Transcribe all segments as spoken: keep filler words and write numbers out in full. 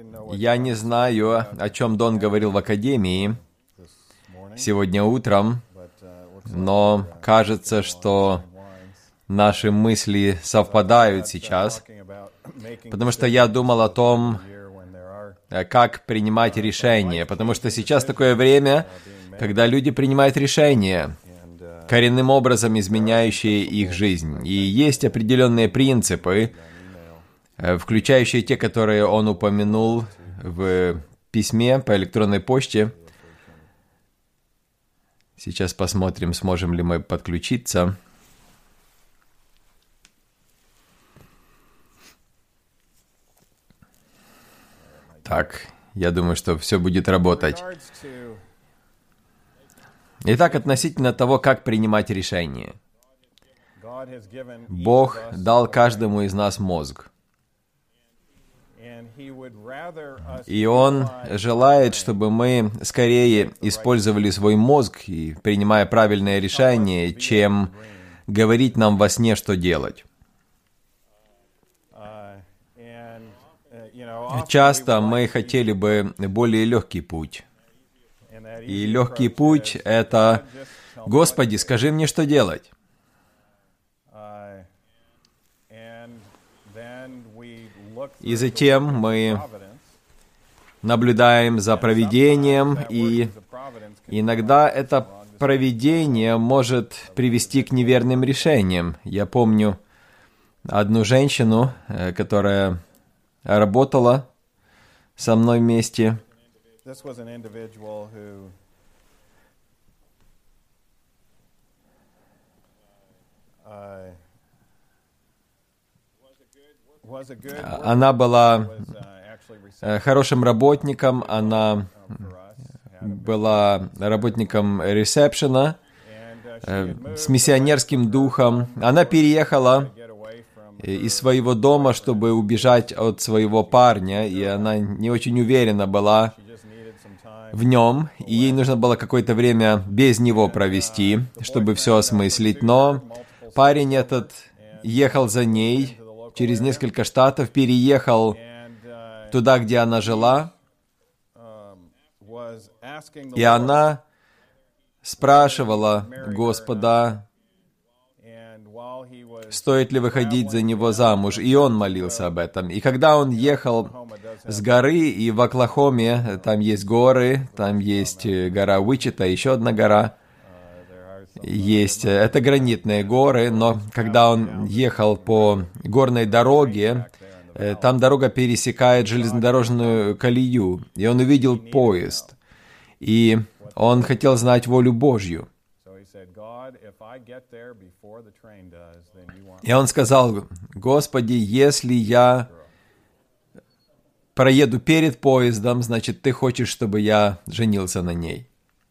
Я не знаю, о чем Дон говорил в академии сегодня утром, но кажется, что наши мысли совпадают сейчас, потому что я думал о том, как принимать решения, потому что сейчас такое время, когда люди принимают решения, коренным образом изменяющие их жизнь. И есть определенные принципы, включающие те, которые он упомянул в письме по электронной почте. Сейчас посмотрим, сможем ли мы подключиться. Так, я думаю, что все будет работать. Итак, относительно того, как принимать решения. Бог дал каждому из нас мозг. И Он желает, чтобы мы скорее использовали свой мозг, и принимая правильное решение, чем говорить нам во сне, что делать. Часто мы хотели бы более легкий путь. И легкий путь — это «Господи, скажи мне, что делать». И затем мы наблюдаем за провидением, и иногда это провидение может привести к неверным решениям. Я помню одну женщину, которая работала со мной вместе. Она была хорошим работником, она была работником ресепшена, с миссионерским духом. Она переехала из своего дома, чтобы убежать от своего парня, и она не очень уверена была в нем, и ей нужно было какое-то время без него провести, чтобы все осмыслить. Но парень этот ехал за ней через несколько штатов, переехал туда, где она жила, и она спрашивала Господа, стоит ли выходить за него замуж, и он молился об этом. И когда он ехал с горы, и в Оклахоме, там есть горы, там есть гора Уичита, еще одна гора, есть, это гранитные горы, но когда он ехал по горной дороге, там дорога пересекает железнодорожную колею, и он увидел поезд, и он хотел знать волю Божью. И он сказал: «Господи, если я проеду перед поездом, значит, Ты хочешь, чтобы я женился на ней».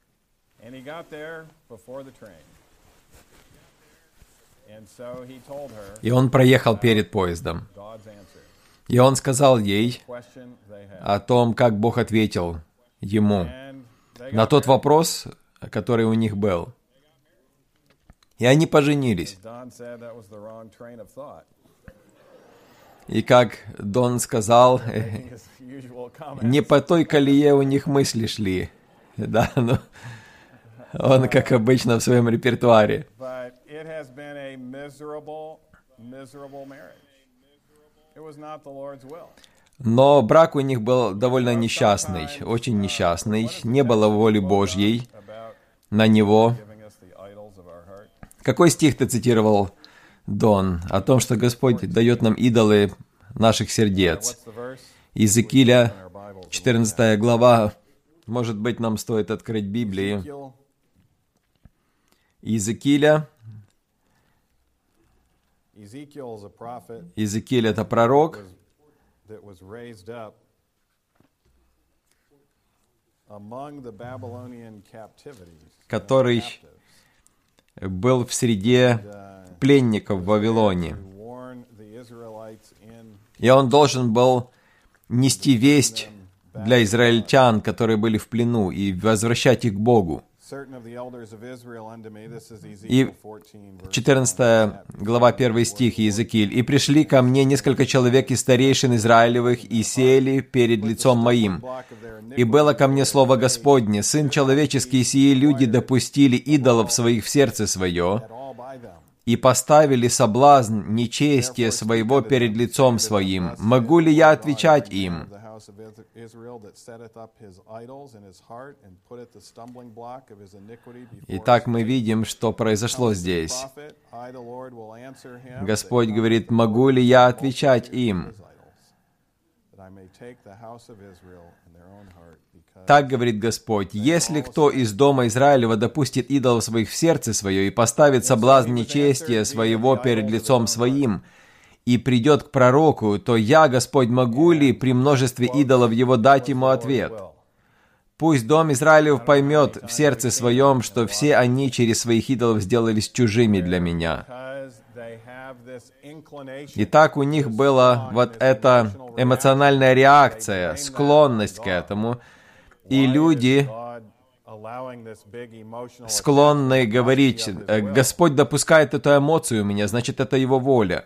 И он проехал перед поездом. И он сказал ей о том, как Бог ответил ему на тот вопрос, который у них был. И они поженились. И как Дон сказал, не по той колее у них мысли шли. Да, но он, как обычно, в своем репертуаре. Но брак у них был довольно несчастный, очень несчастный. Не было воли Божьей на него. Какой стих ты цитировал, Дон, о том, что Господь дает нам идолы наших сердец? Иезекииля, четырнадцатая глава. Может быть, нам стоит открыть Библию. Иезекииля. Иезекииль — это пророк, который был в среде пленников в Вавилоне. И он должен был нести весть для израильтян, которые были в плену, и возвращать их к Богу. И четырнадцатая глава, первый стих, Иезекииль. «И пришли ко мне несколько человек из старейшин Израилевых, и сели перед лицом моим. И было ко мне слово Господне: Сын человеческий, сии люди допустили идолов своих в сердце свое, и поставили соблазн нечестия своего перед лицом своим. Могу ли я отвечать им?» Итак, мы видим, что произошло здесь. Господь говорит: «Могу ли я отвечать им?» Так говорит Господь: «Если кто из дома Израилева допустит идолов своих в сердце свое и поставит соблазн нечестия своего перед лицом своим, и придет к пророку, то я, Господь, могу ли при множестве идолов его дать ему ответ? Пусть дом Израилев поймет в сердце своем, что все они через своих идолов сделались чужими для меня». Итак, у них была вот эта эмоциональная реакция, склонность к этому, и люди склонны говорить: «Господь допускает эту эмоцию у меня, значит, это Его воля».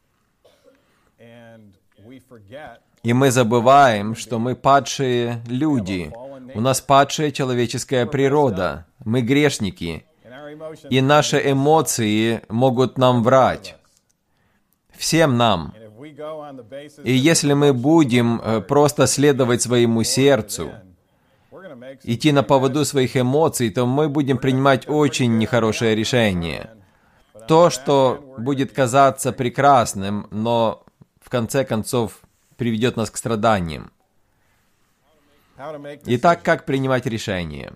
И мы забываем, что мы падшие люди, у нас падшая человеческая природа, мы грешники, и наши эмоции могут нам врать. Всем нам. И если мы будем просто следовать своему сердцу, идти на поводу своих эмоций, то мы будем принимать очень нехорошее решение. То, что будет казаться прекрасным, но в конце концов приведет нас к страданиям. Итак, как принимать решения?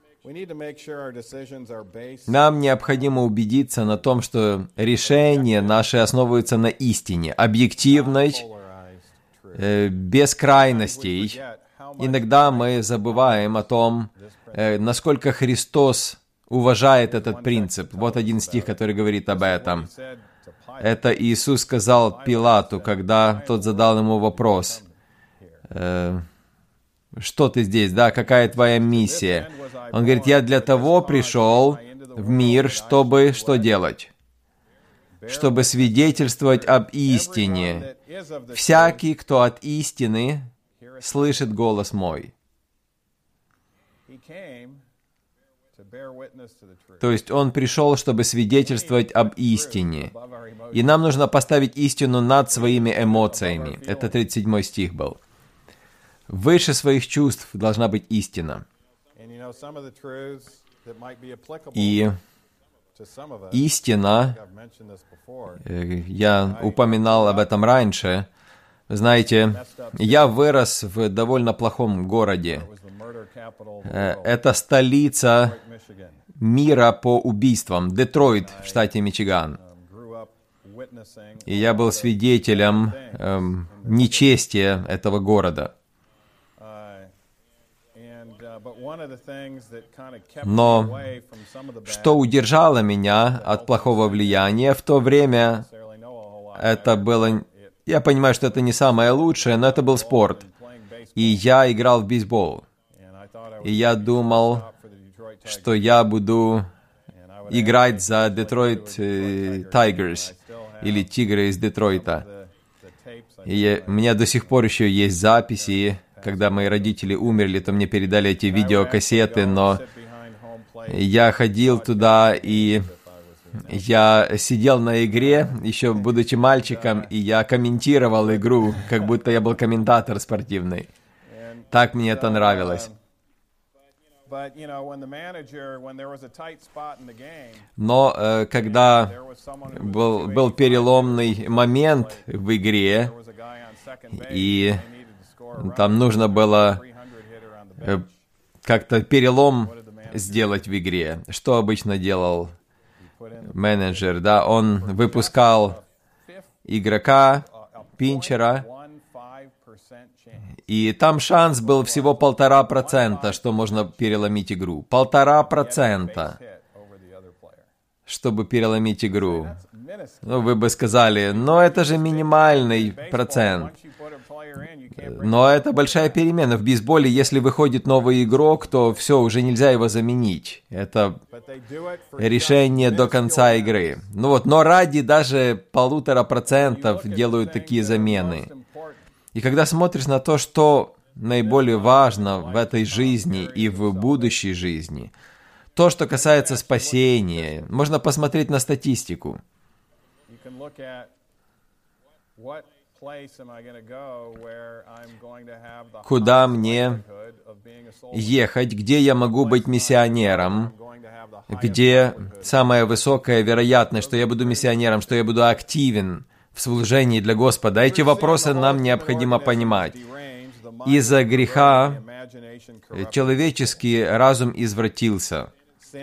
Нам необходимо убедиться на том, что решения наши основываются на истине, объективной, э, без крайностей. Иногда мы забываем о том, э, насколько Христос уважает этот принцип. Вот один стих, который говорит об этом. Это Иисус сказал Пилату, когда тот задал ему вопрос: э, «Что ты здесь, да? Какая твоя миссия?» Он говорит: «Я для того пришел в мир, чтобы что делать? Чтобы свидетельствовать об истине. Всякий, кто от истины, слышит голос мой». То есть Он пришел, чтобы свидетельствовать об истине. И нам нужно поставить истину над своими эмоциями. Это тридцать седьмой стих был. Выше своих чувств должна быть истина. И истина, я упоминал об этом раньше, знаете, я вырос в довольно плохом городе. Это столица мира по убийствам, Детройт в штате Мичиган. И я был свидетелем эм, нечестия этого города. Но что удержало меня от плохого влияния в то время, это было... Я понимаю, что это не самое лучшее, но это был спорт. И я играл в бейсбол. И я думал, что я буду играть за Детройт Тайгерс, или Тигры из Детройта. И у меня до сих пор еще есть записи. Когда мои родители умерли, то мне передали эти видеокассеты, но я ходил туда, и я сидел на игре, еще будучи мальчиком, и я комментировал игру, как будто я был комментатор спортивный. Так мне это нравилось. Но э, когда был, был переломный момент в игре, и там нужно было э, как-то перелом сделать в игре, что обычно делал менеджер, да, он выпускал игрока, пинчера, и там шанс был всего полтора процента, что можно переломить игру. Полтора процента, чтобы переломить игру. Ну, вы бы сказали, но это же минимальный процент. Но это большая перемена. В бейсболе, если выходит новый игрок, то все, уже нельзя его заменить. Это решение до конца игры. Ну вот, но ради даже полутора процентов делают такие замены. И когда смотришь на то, что наиболее важно в этой жизни и в будущей жизни, то, что касается спасения, можно посмотреть на статистику. Куда мне ехать, где я могу быть миссионером, где самая высокая вероятность, что я буду миссионером, что я буду активен в служении для Господа. Эти вопросы нам необходимо понимать. Из-за греха человеческий разум извратился.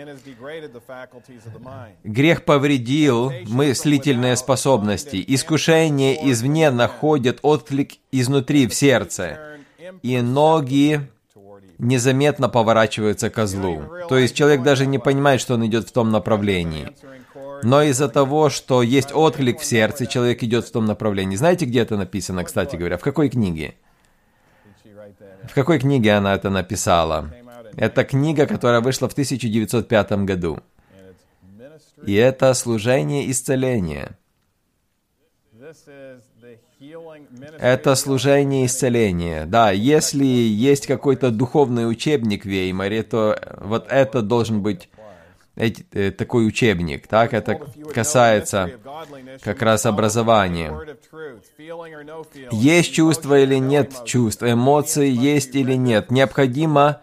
Грех повредил мыслительные способности. Искушение извне находит отклик изнутри, в сердце. И ноги незаметно поворачиваются ко злу. То есть человек даже не понимает, что он идет в том направлении. Но из-за того, что есть отклик в сердце, человек идет в том направлении. Знаете, где это написано, кстати говоря? В какой книге? В какой книге она это написала? Это книга, которая вышла в тысяча девятьсот пятом году. И это служение исцеления. Это служение исцеления. Да, если есть какой-то духовный учебник в Веймаре, то вот это должен быть эти, э, такой учебник. Так, это касается как раз образования. Есть чувство или нет чувств, эмоции есть или нет. Необходимо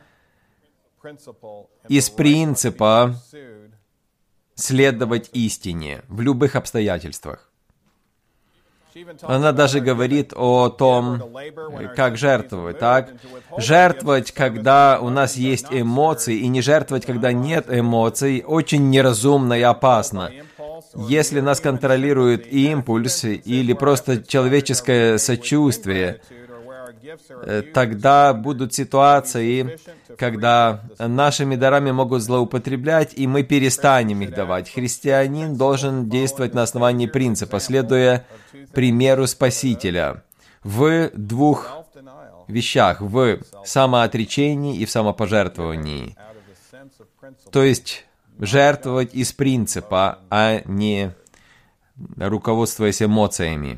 из принципа следовать истине в любых обстоятельствах. Она даже говорит о том, как жертвовать, так? Жертвовать, когда у нас есть эмоции, и не жертвовать, когда нет эмоций, очень неразумно и опасно. Если нас контролирует импульс или просто человеческое сочувствие, тогда будут ситуации, когда нашими дарами могут злоупотреблять, и мы перестанем их давать. Христианин должен действовать на основании принципа, следуя примеру Спасителя в двух вещах, в самоотречении и в самопожертвовании. То есть жертвовать из принципа, а не руководствуясь эмоциями.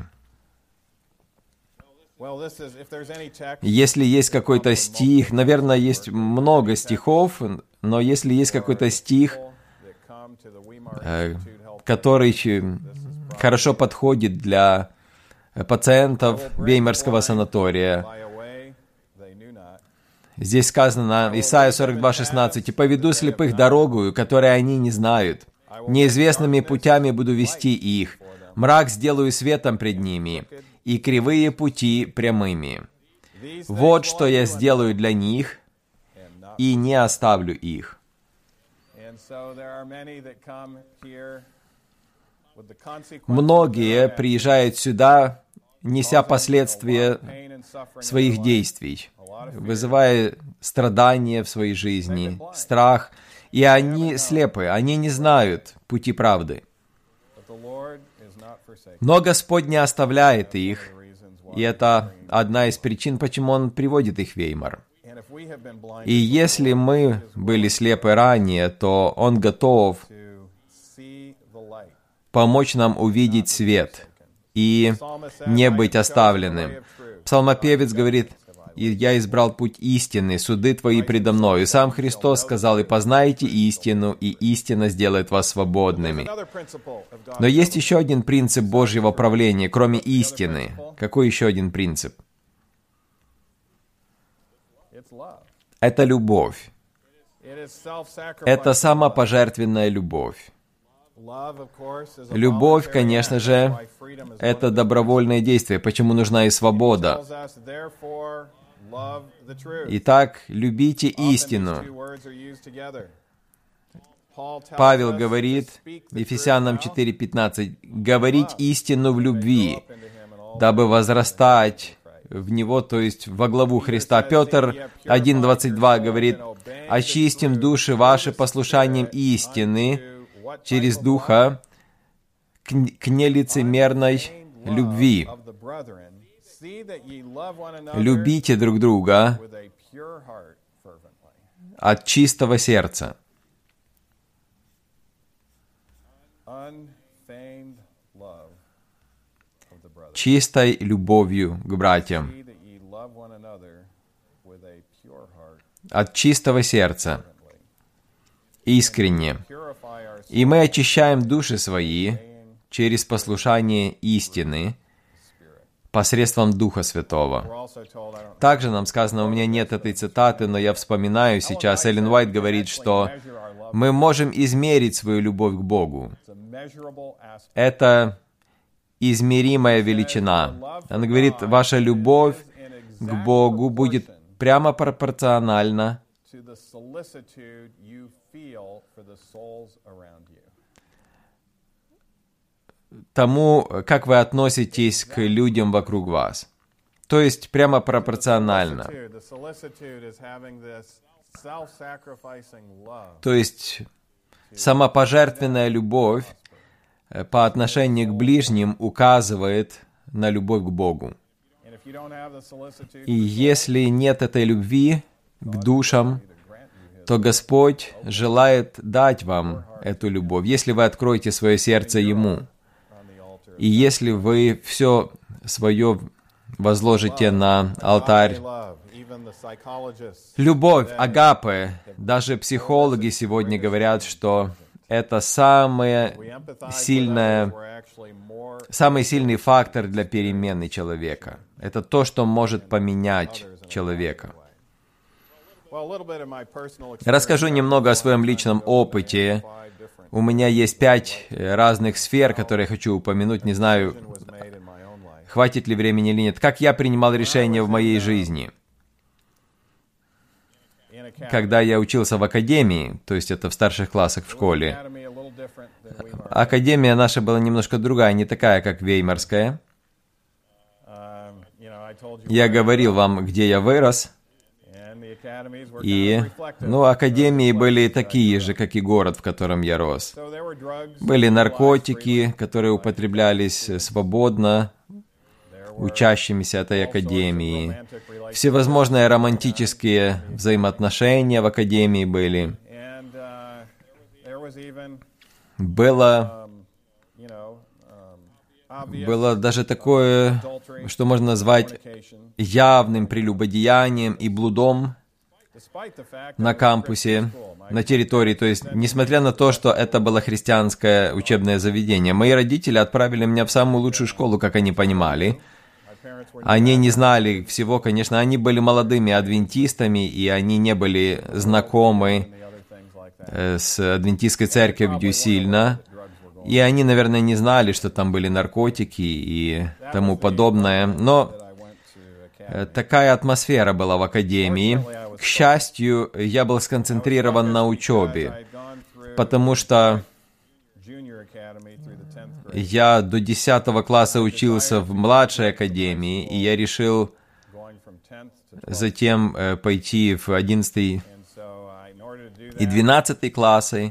Если есть какой-то стих, наверное, есть много стихов, но если есть какой-то стих, который хорошо подходит для пациентов Веймарского санатория, здесь сказано, Исайя сорок два шестнадцать, «И поведу слепых дорогою, которой они не знают. Неизвестными путями буду вести их. Мрак сделаю светом пред ними, и кривые пути прямыми. Вот что я сделаю для них, и не оставлю их». Многие приезжают сюда, неся последствия своих действий, вызывая страдания в своей жизни, страх, и они слепы, они не знают пути правды. Но Господь не оставляет их, и это одна из причин, почему Он приводит их в Веймар. И если мы были слепы ранее, то Он готов помочь нам увидеть свет и не быть оставленным. Псалмопевец говорит, «И я избрал путь истины, суды твои предо мною». И сам Христос сказал, «И познайте истину, и истина сделает вас свободными». Но есть еще один принцип Божьего правления, кроме истины. Какой еще один принцип? Это любовь. Это самопожертвенная любовь. Любовь, конечно же, это добровольное действие, почему нужна и свобода. Итак, любите истину. Павел говорит, Ефесянам четыре пятнадцать, «Говорить истину в любви, дабы возрастать в Него», то есть во главу Христа. Петр один двадцать два говорит, «Очистим души ваши послушанием истины через Духа к, к нелицемерной любви. Любите друг друга от чистого сердца. Чистой любовью к братьям. От чистого сердца. Искренне. И мы очищаем души свои через послушание истины посредством Духа Святого. Также нам сказано, у меня нет этой цитаты, но я вспоминаю сейчас, Эллен Уайт говорит, что мы можем измерить свою любовь к Богу. Это измеримая величина. Она говорит, ваша любовь к Богу будет прямо пропорциональна тому, как вы относитесь к людям вокруг вас. То есть прямо пропорционально. То есть самопожертвенная любовь по отношению к ближним указывает на любовь к Богу. И если нет этой любви к душам, то Господь желает дать вам эту любовь, если вы откроете свое сердце Ему. И если вы все свое возложите на алтарь. Любовь, агапе, даже психологи сегодня говорят, что это самое сильное, самый сильный фактор для перемены человека. Это то, что может поменять человека. Расскажу немного о своем личном опыте. У меня есть пять разных сфер, которые я хочу упомянуть. Не знаю, хватит ли времени или нет. Как я принимал решения в моей жизни. Когда я учился в академии, то есть это в старших классах в школе, академия наша была немножко другая, не такая, как веймарская. Я говорил вам, где я вырос, и, ну, академии были такие же, как и город, в котором я рос. Были наркотики, которые употреблялись свободно учащимися этой академии. Всевозможные романтические взаимоотношения в академии были. Было, было даже такое, что можно назвать явным прелюбодеянием и блудом на кампусе, на территории. То есть, несмотря на то, что это было христианское учебное заведение, мои родители отправили меня в самую лучшую школу, как они понимали. Они не знали всего, конечно, они были молодыми адвентистами, и они не были знакомы с адвентистской церковью сильно. И они, наверное, не знали, что там были наркотики и тому подобное. Но такая атмосфера была в академии. К счастью, я был сконцентрирован на учебе, потому что я до десятого класса учился в младшей академии, и я решил затем пойти в одиннадцатый и двенадцатый классы,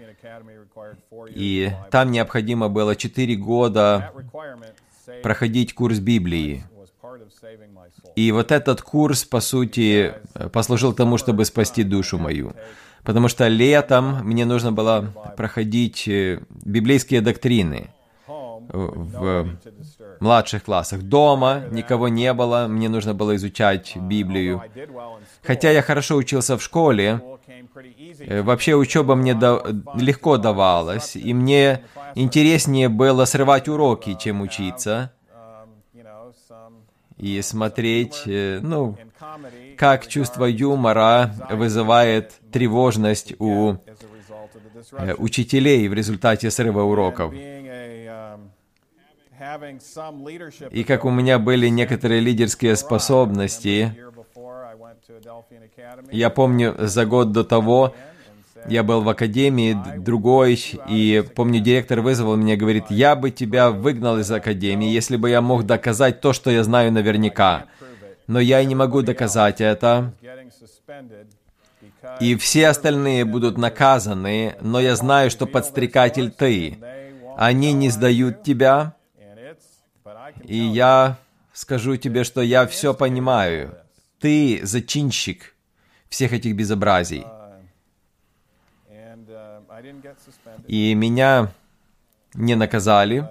и там необходимо было четыре года проходить курс Библии. И вот этот курс, по сути, послужил тому, чтобы спасти душу мою. Потому что летом мне нужно было проходить библейские доктрины в младших классах. Дома никого не было, мне нужно было изучать Библию. Хотя я хорошо учился в школе, вообще учеба мне да, легко давалась, и мне интереснее было срывать уроки, чем учиться, и смотреть, ну, как чувство юмора вызывает тревожность у учителей в результате срыва уроков. И как у меня были некоторые лидерские способности, я помню, за год до того я был в академии, другой, и помню, директор вызвал меня и говорит, я бы тебя выгнал из академии, если бы я мог доказать то, что я знаю наверняка. Но я и не могу доказать это. и все остальные будут наказаны, но я знаю, что подстрекатель ты. Они не сдают тебя, и я скажу тебе, что я все понимаю. Ты зачинщик всех этих безобразий. И меня не наказали.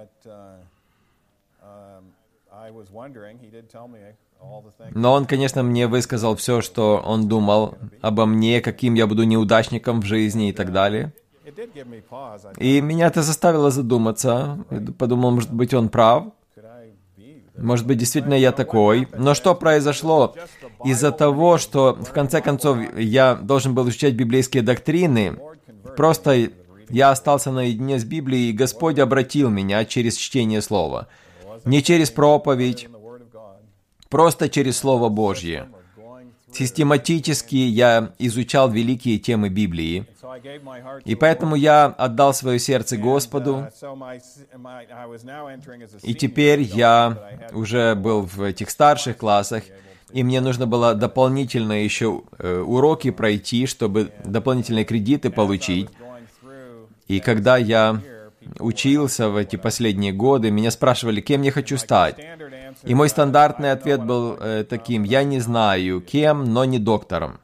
Но он, конечно, мне высказал все, что он думал обо мне, каким я буду неудачником в жизни и так далее. И меня это заставило задуматься. Я подумал, может быть, он прав. Может быть, действительно я такой. Но что произошло? Из-за того, что, в конце концов, я должен был изучать библейские доктрины, просто я остался наедине с Библией, и Господь обратил меня через чтение Слова. Не через проповедь, просто через Слово Божье. Систематически я изучал великие темы Библии, и поэтому я отдал свое сердце Господу, и теперь я уже был в этих старших классах, и мне нужно было дополнительно еще э, уроки пройти, чтобы дополнительные кредиты получить. И когда я учился в эти последние годы, меня спрашивали, кем я хочу стать. И мой стандартный ответ был э, таким: я не знаю, кем, но не доктором.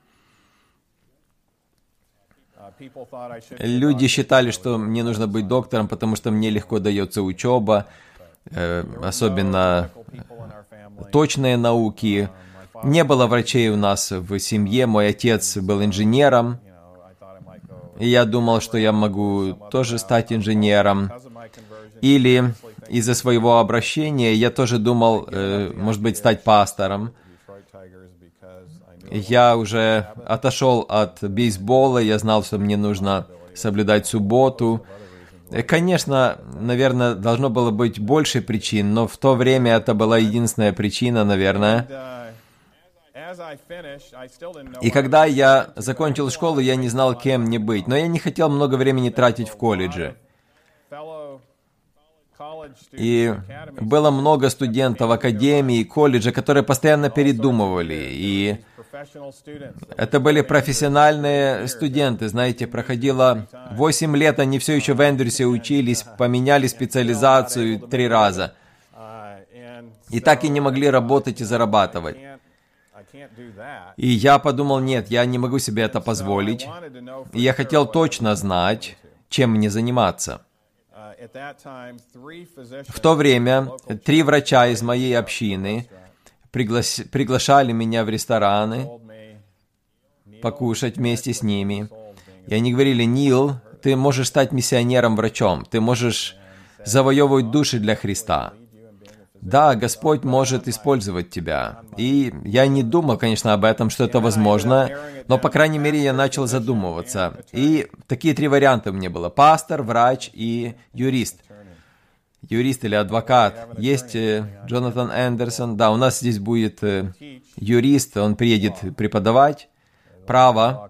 Люди считали, что мне нужно быть доктором, потому что мне легко дается учеба, э, особенно точные науки. Не было врачей у нас в семье, мой отец был инженером, и я думал, что я могу тоже стать инженером. Или из-за своего обращения я тоже думал, э, может быть, стать пастором. Я уже отошел от бейсбола, я знал, что мне нужно соблюдать субботу. Конечно, наверное, должно было быть больше причин, но в то время это была единственная причина, наверное. И когда я закончил школу, я не знал, кем мне быть, но я не хотел много времени тратить в колледже. И было много студентов академии, колледжа, которые постоянно передумывали. И это были профессиональные студенты, знаете, проходило восемь лет, они все еще в Эндрюсе учились, поменяли специализацию три раза. И так и не могли работать и зарабатывать. И я подумал, нет, я не могу себе это позволить. И я хотел точно знать, чем мне заниматься. В то время три врача из моей общины пригла- приглашали меня в рестораны покушать вместе с ними. И они говорили: Нил, ты можешь стать миссионером-врачом, ты можешь завоевывать души для Христа. Да, Господь может использовать тебя. И я не думал, конечно, об этом, что это возможно, но, по крайней мере, я начал задумываться. И такие три варианта у меня было: пастор, врач и юрист. Юрист или адвокат. Есть э, Джонатан Эндерсон. Да, у нас здесь будет э, юрист, он приедет преподавать право.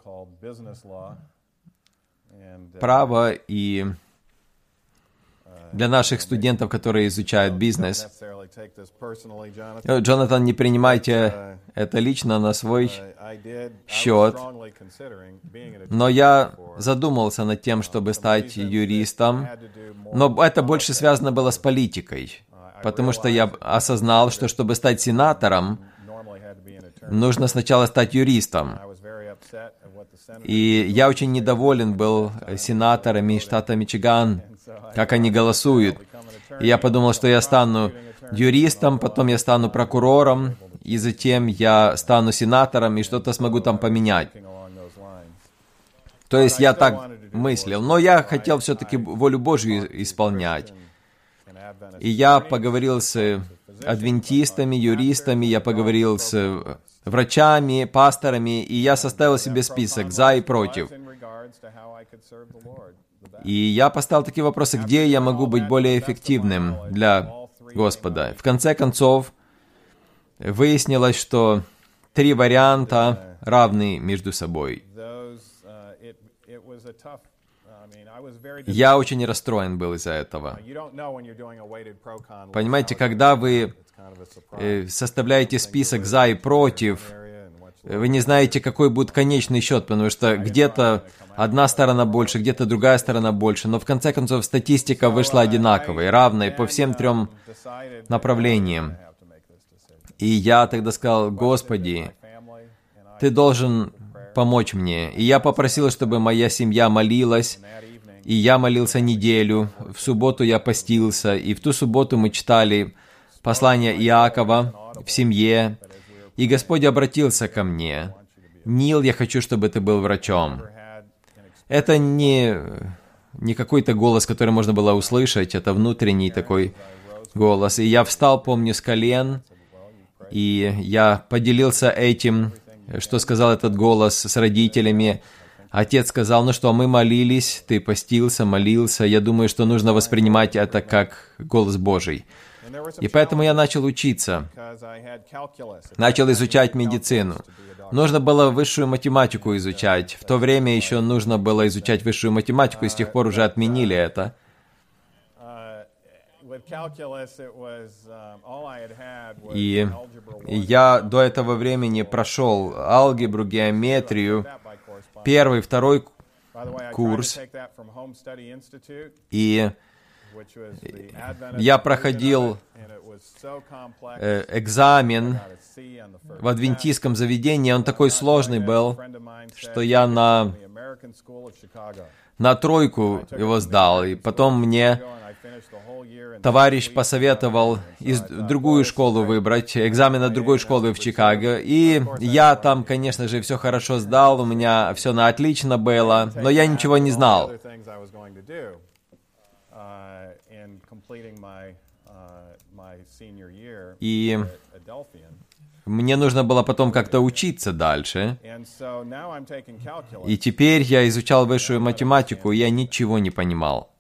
Право и... для наших студентов, которые изучают бизнес. Джонатан, не принимайте это лично на свой счет. Но я задумался над тем, чтобы стать юристом. Но это больше связано было с политикой. Потому что я осознал, что чтобы стать сенатором, нужно сначала стать юристом. И я очень недоволен был сенаторами штата Мичиган, как они голосуют. И я подумал, что я стану юристом, потом я стану прокурором, и затем я стану сенатором, и что-то смогу там поменять. То есть я так мыслил. Но я хотел все-таки волю Божью исполнять. И я поговорил с адвентистами, юристами, я поговорил с врачами, пасторами, и я составил себе список «за» и «против». И я поставил такие вопросы: где я могу быть более эффективным для Господа. В конце концов, выяснилось, что три варианта равны между собой. Я очень расстроен был из-за этого. Понимаете, когда вы э, составляете список «за» и «против», вы не знаете, какой будет конечный счет, потому что где-то одна сторона больше, где-то другая сторона больше, но в конце концов статистика вышла одинаковой, равной по всем трем направлениям. И я тогда сказал: Господи, Ты должен помочь мне. И я попросил, чтобы моя семья молилась, и я молился неделю. В субботу я постился, и в ту субботу мы читали послание Иакова в семье, и Господь обратился ко мне: «Нил, я хочу, чтобы ты был врачом». Это не, не какой-то голос, который можно было услышать, это внутренний такой голос. И я встал, помню, с колен, и я поделился этим, что сказал этот голос, с родителями. Отец сказал: ну что, мы молились, ты постился, молился, я думаю, что нужно воспринимать это как голос Божий. И поэтому я начал учиться, начал изучать медицину. Нужно было высшую математику изучать. В то время еще нужно было изучать высшую математику, и с тех пор уже отменили это. И я до этого времени прошел алгебру, геометрию, первый, второй курс, и я проходил э, экзамен в адвентистском заведении, он такой сложный был, что я на, на тройку его сдал, и потом мне товарищ посоветовал из, другую школу выбрать, экзамен от другой школы в Чикаго, и я там, конечно же, все хорошо сдал, у меня все на отлично было, но я ничего не знал. И мне нужно было потом как-то учиться дальше. И теперь я изучал высшую математику, и я ничего не понимал.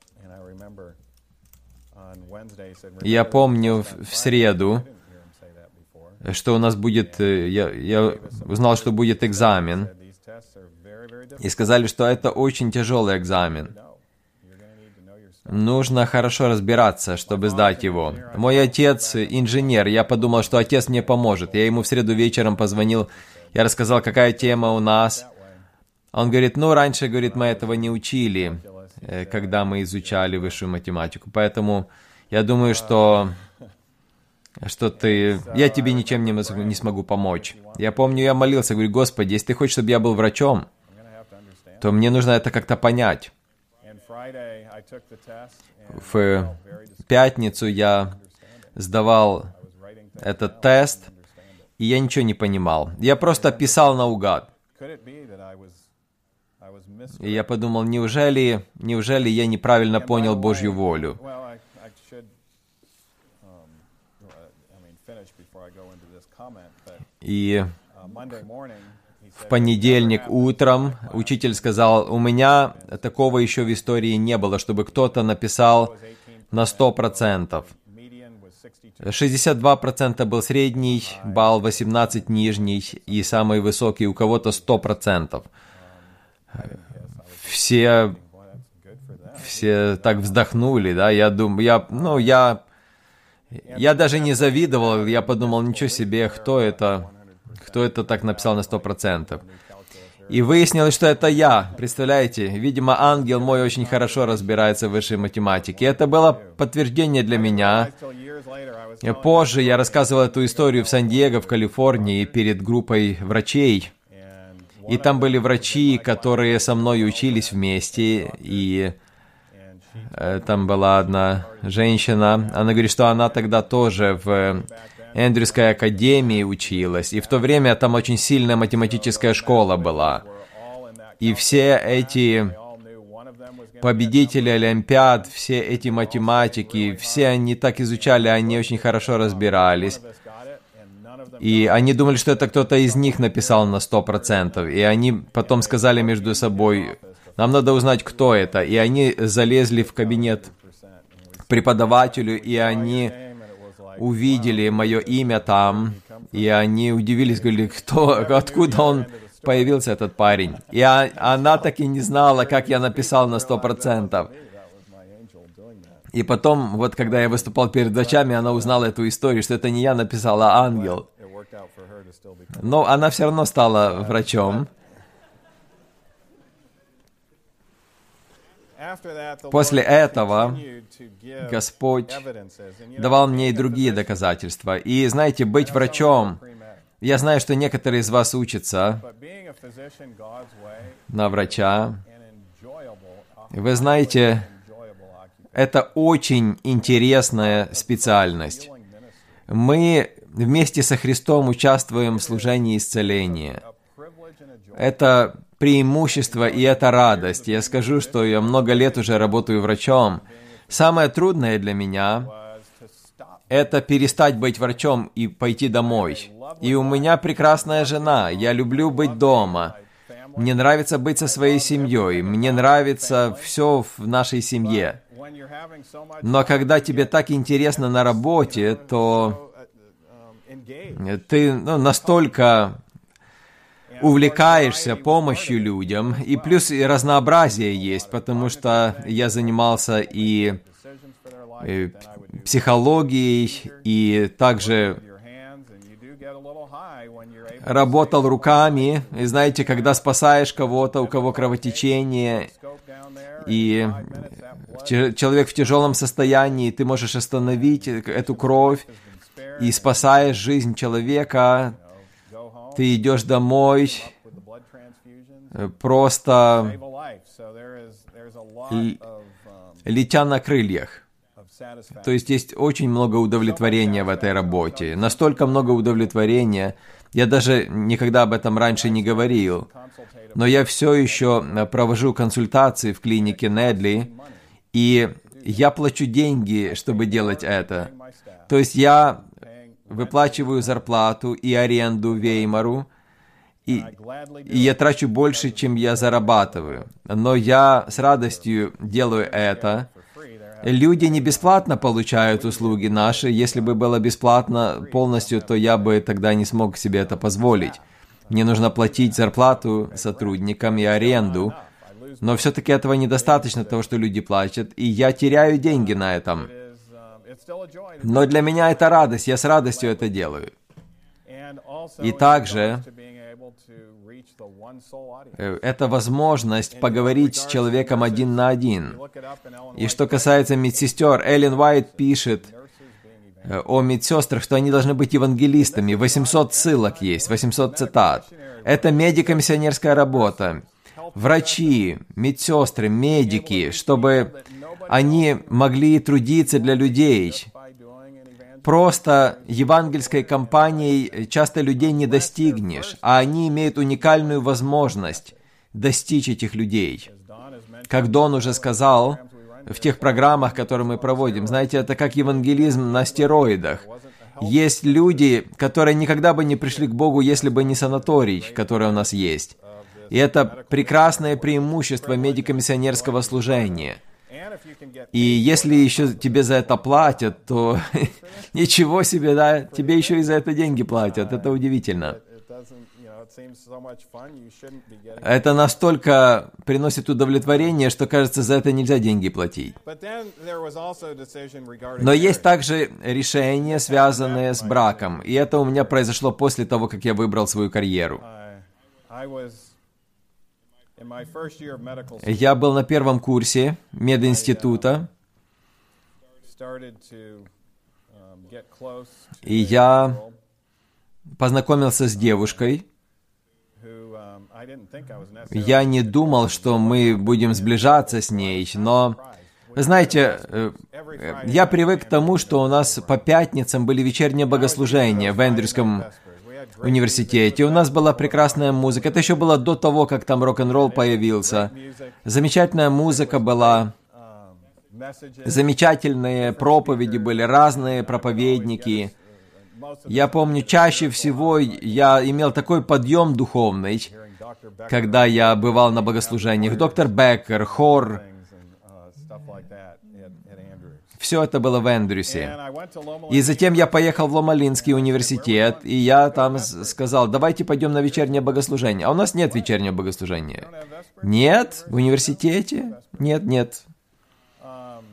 Я помню в среду, что у нас будет, я, я узнал, что будет экзамен, и сказали, что это очень тяжелый экзамен. Нужно хорошо разбираться, чтобы сдать его. Мой отец инженер, я подумал, что отец мне поможет. Я ему в среду вечером позвонил, я рассказал, какая тема у нас. Он говорит: ну, раньше, говорит, мы этого не учили, когда мы изучали высшую математику, поэтому я думаю, что, что ты, я тебе ничем не, не смогу помочь. Я помню, я молился, говорю: Господи, если ты хочешь, чтобы я был врачом, то мне нужно это как-то понять. В пятницу я сдавал этот тест, и я ничего не понимал. Я просто писал наугад. И я подумал, неужели, неужели я неправильно понял Божью волю? И в понедельник утром учитель сказал: у меня такого еще в истории не было, чтобы кто-то написал на сто процентов. шестьдесят два процента был средний балл, восемнадцать нижний, и самый высокий у кого-то сто процентов. Все, все так вздохнули, да, я думаю, я, ну, я, я даже не завидовал, я подумал: ничего себе, кто это... Кто это так написал на сто процентов? И выяснилось, что это я. Представляете? Видимо, ангел мой очень хорошо разбирается в высшей математике. Это было подтверждение для меня. И позже я рассказывал эту историю в Сан-Диего, в Калифорнии, перед группой врачей. И там были врачи, которые со мной учились вместе. И э, там была одна женщина. Она говорит, что она тогда тоже в Эндрюской академии училась, и в то время там очень сильная математическая школа была. И все эти победители олимпиад, все эти математики, все они так изучали, они очень хорошо разбирались. И они думали, что это кто-то из них написал на сто процентов. И они потом сказали между собой: нам надо узнать, кто это. И они залезли в кабинет к преподавателю, и они увидели мое имя там, и они удивились, говорили: кто, откуда он появился, этот парень. И а, она так и не знала, как я написал на сто процентов. И потом, вот когда я выступал перед врачами, она узнала эту историю, что это не я написал, а ангел. Но она все равно стала врачом. После этого Господь давал мне и другие доказательства. И, знаете, быть врачом, я знаю, что некоторые из вас учатся на врача. Вы знаете, это очень интересная специальность. Мы вместе со Христом участвуем в служении исцеления. Это преимущество и это радость. Я скажу, что я много лет уже работаю врачом. Самое трудное для меня – это перестать быть врачом и пойти домой. И у меня прекрасная жена. Я люблю быть дома. Мне нравится быть со своей семьей. Мне нравится все в нашей семье. Но когда тебе так интересно на работе, то ты ну, настолько увлекаешься помощью людям, и плюс и разнообразие есть, потому что я занимался и, и психологией, и также работал руками, и знаете, когда спасаешь кого-то, у кого кровотечение, и человек в тяжелом состоянии, ты можешь остановить эту кровь, и спасаешь жизнь человека, ты идешь домой, просто летя на крыльях. То есть есть очень много удовлетворения в этой работе. Настолько много удовлетворения, я даже никогда об этом раньше не говорил, но я все еще провожу консультации в клинике Недли, и я плачу деньги, чтобы делать это. То есть я выплачиваю зарплату и аренду Веймару, и, и я трачу больше, чем я зарабатываю. Но я с радостью делаю это. Люди не бесплатно получают услуги наши. Если бы было бесплатно полностью, то я бы тогда не смог себе это позволить. Мне нужно платить зарплату сотрудникам и аренду. Но все-таки этого недостаточно, того, что люди платят, и я теряю деньги на этом. Но для меня это радость, я с радостью это делаю. И также это возможность поговорить с человеком один на один. И что касается медсестер, Эллен Уайт пишет о медсестрах, что они должны быть евангелистами. восемьсот ссылок есть, восемьсот цитат. Это медико-миссионерская работа. Врачи, медсестры, медики, чтобы они могли трудиться для людей. Просто евангельской кампанией часто людей не достигнешь, а они имеют уникальную возможность достичь этих людей. Как Дон уже сказал, в тех программах, которые мы проводим, знаете, это как евангелизм на стероидах. Есть люди, которые никогда бы не пришли к Богу, если бы не санаторий, который у нас есть. И это прекрасное преимущество медико-миссионерского служения. И если еще тебе за это платят, то ничего себе, да, тебе еще и за это деньги платят. Это удивительно. Это настолько приносит удовлетворение, что, кажется, за это нельзя деньги платить. Но есть также решения, связанные с браком. И это у меня произошло после того, как я выбрал свою карьеру. Я был на первом курсе мединститута, и я познакомился с девушкой. Я не думал, что мы будем сближаться с ней, но, знаете, я привык к тому, что у нас по пятницам были вечерние богослужения в Эндрюском университете. У нас была прекрасная музыка. Это еще было до того, как там рок-н-ролл появился. Замечательная музыка была. Замечательные проповеди были, разные проповедники. Я помню, чаще всего я имел такой подъем духовный, когда я бывал на богослужениях. Доктор Беккер, хор. Все это было в Эндрюсе. И затем я поехал в Ломалинский университет, и я там сказал, давайте пойдем на вечернее богослужение. А у нас нет вечернего богослужения. Нет? В университете? Нет, нет.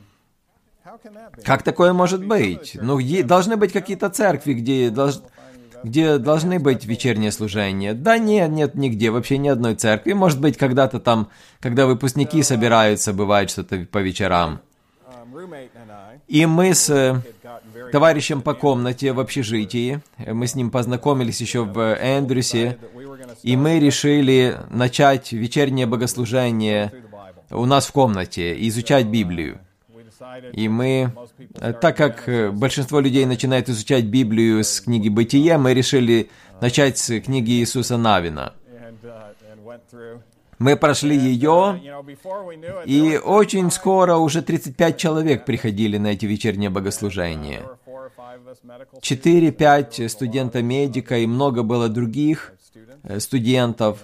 Как такое может быть? Ну, должны быть какие-то церкви, где... Долж... где должны быть вечерние служения. Да нет, нет нигде, вообще ни одной церкви. Может быть, когда-то там, когда выпускники собираются, бывает что-то по вечерам. И мы с товарищем по комнате в общежитии, мы с ним познакомились еще в Эндрюсе, и мы решили начать вечернее богослужение у нас в комнате, изучать Библию. И мы, так как большинство людей начинает изучать Библию с книги «Бытие», мы решили начать с книги Иисуса Навина. Мы прошли ее, и очень скоро уже тридцать пять человек приходили на эти вечерние богослужения. четыре-пять студента-медика, и много было других студентов.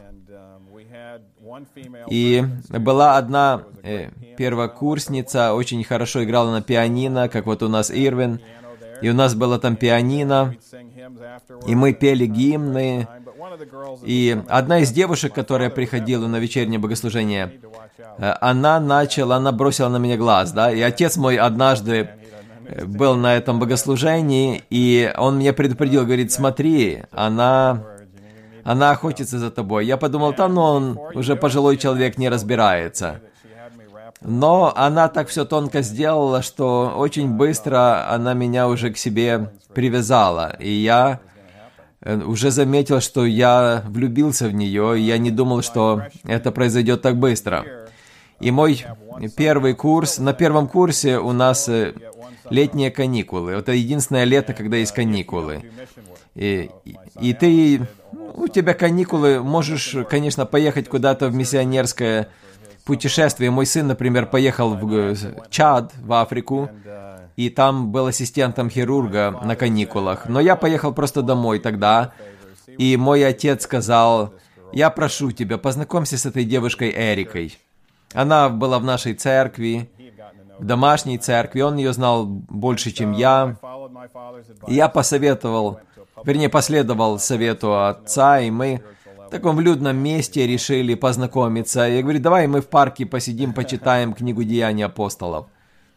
И была одна э, первокурсница, очень хорошо играла на пианино, как вот у нас Ирвин. И у нас было там пианино, и мы пели гимны. И одна из девушек, которая приходила на вечернее богослужение, она начала, она бросила на меня глаз, да, и отец мой однажды был на этом богослужении, и он меня предупредил, говорит, смотри, она, она охотится за тобой. Я подумал, там, ну, он уже пожилой человек, не разбирается. Но она так все тонко сделала, что очень быстро она меня уже к себе привязала, и я уже заметил, что я влюбился в нее, и я не думал, что это произойдет так быстро. И мой первый курс, на первом курсе у нас летние каникулы. Это единственное лето, когда есть каникулы. И, и ты, у тебя каникулы, можешь, конечно, поехать куда-то в миссионерское путешествие. Мой сын, например, поехал в Чад, в Африку, и там был ассистентом хирурга на каникулах. Но я поехал просто домой тогда, и мой отец сказал, я прошу тебя, познакомься с этой девушкой Эрикой. Она была в нашей церкви, в домашней церкви, он ее знал больше, чем я. И я посоветовал, вернее, последовал совету отца, и мы в таком людном месте решили познакомиться. Я говорю, давай мы в парке посидим, почитаем книгу «Деяний апостолов».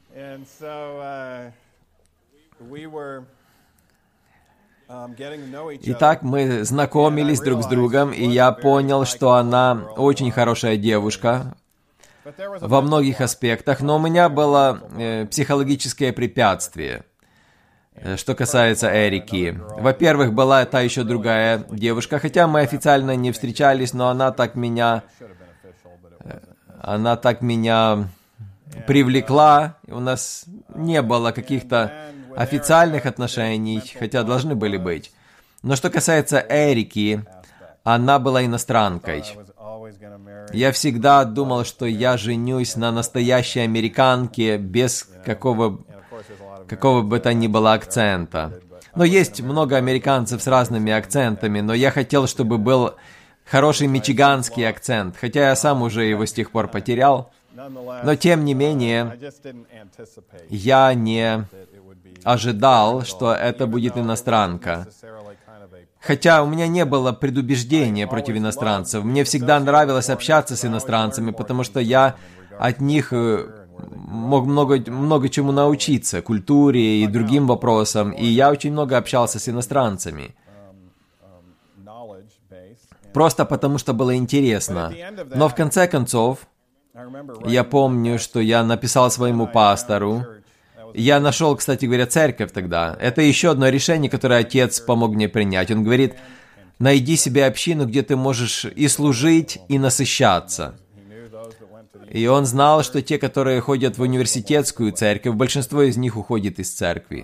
Итак, мы знакомились друг с другом, и я понял, что она очень хорошая девушка во многих аспектах, но у меня было э, психологическое препятствие, э, что касается Эрики. Во-первых, была та еще другая девушка, хотя мы официально не встречались, но она так меня... Э, она так меня... привлекла, у нас не было каких-то официальных отношений, хотя должны были быть. Но что касается Эрики, она была иностранкой. Я всегда думал, что я женюсь на настоящей американке без какого, какого бы то ни было акцента. Но есть много американцев с разными акцентами, но я хотел, чтобы был хороший мичиганский акцент, хотя я сам уже его с тех пор потерял. Но, тем не менее, я не ожидал, что это будет иностранка. Хотя у меня не было предубеждения против иностранцев. Мне всегда нравилось общаться с иностранцами, потому что я от них мог много, много чему научиться, культуре и другим вопросам, и я очень много общался с иностранцами. Просто потому, что было интересно. Но в конце концов, я помню, что я написал своему пастору. Я нашел, кстати говоря, церковь тогда. Это еще одно решение, которое отец помог мне принять. Он говорит, найди себе общину, где ты можешь и служить, и насыщаться. И он знал, что те, которые ходят в университетскую церковь, большинство из них уходит из церкви.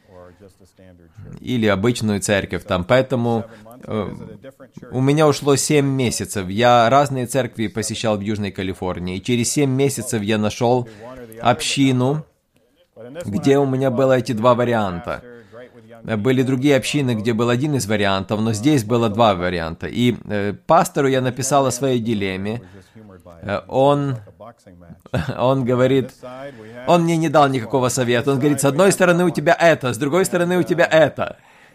Или обычную церковь там. Поэтому э, у меня ушло семь месяцев. Я разные церкви посещал в Южной Калифорнии. И через семь месяцев я нашел общину, где у меня было эти два варианта. Были другие общины, где был один из вариантов, но здесь было два варианта. И э, пастору я написал о своей дилемме. Э, он, он говорит, он мне не дал никакого совета. Он говорит, с одной стороны у тебя это, с другой стороны у тебя это.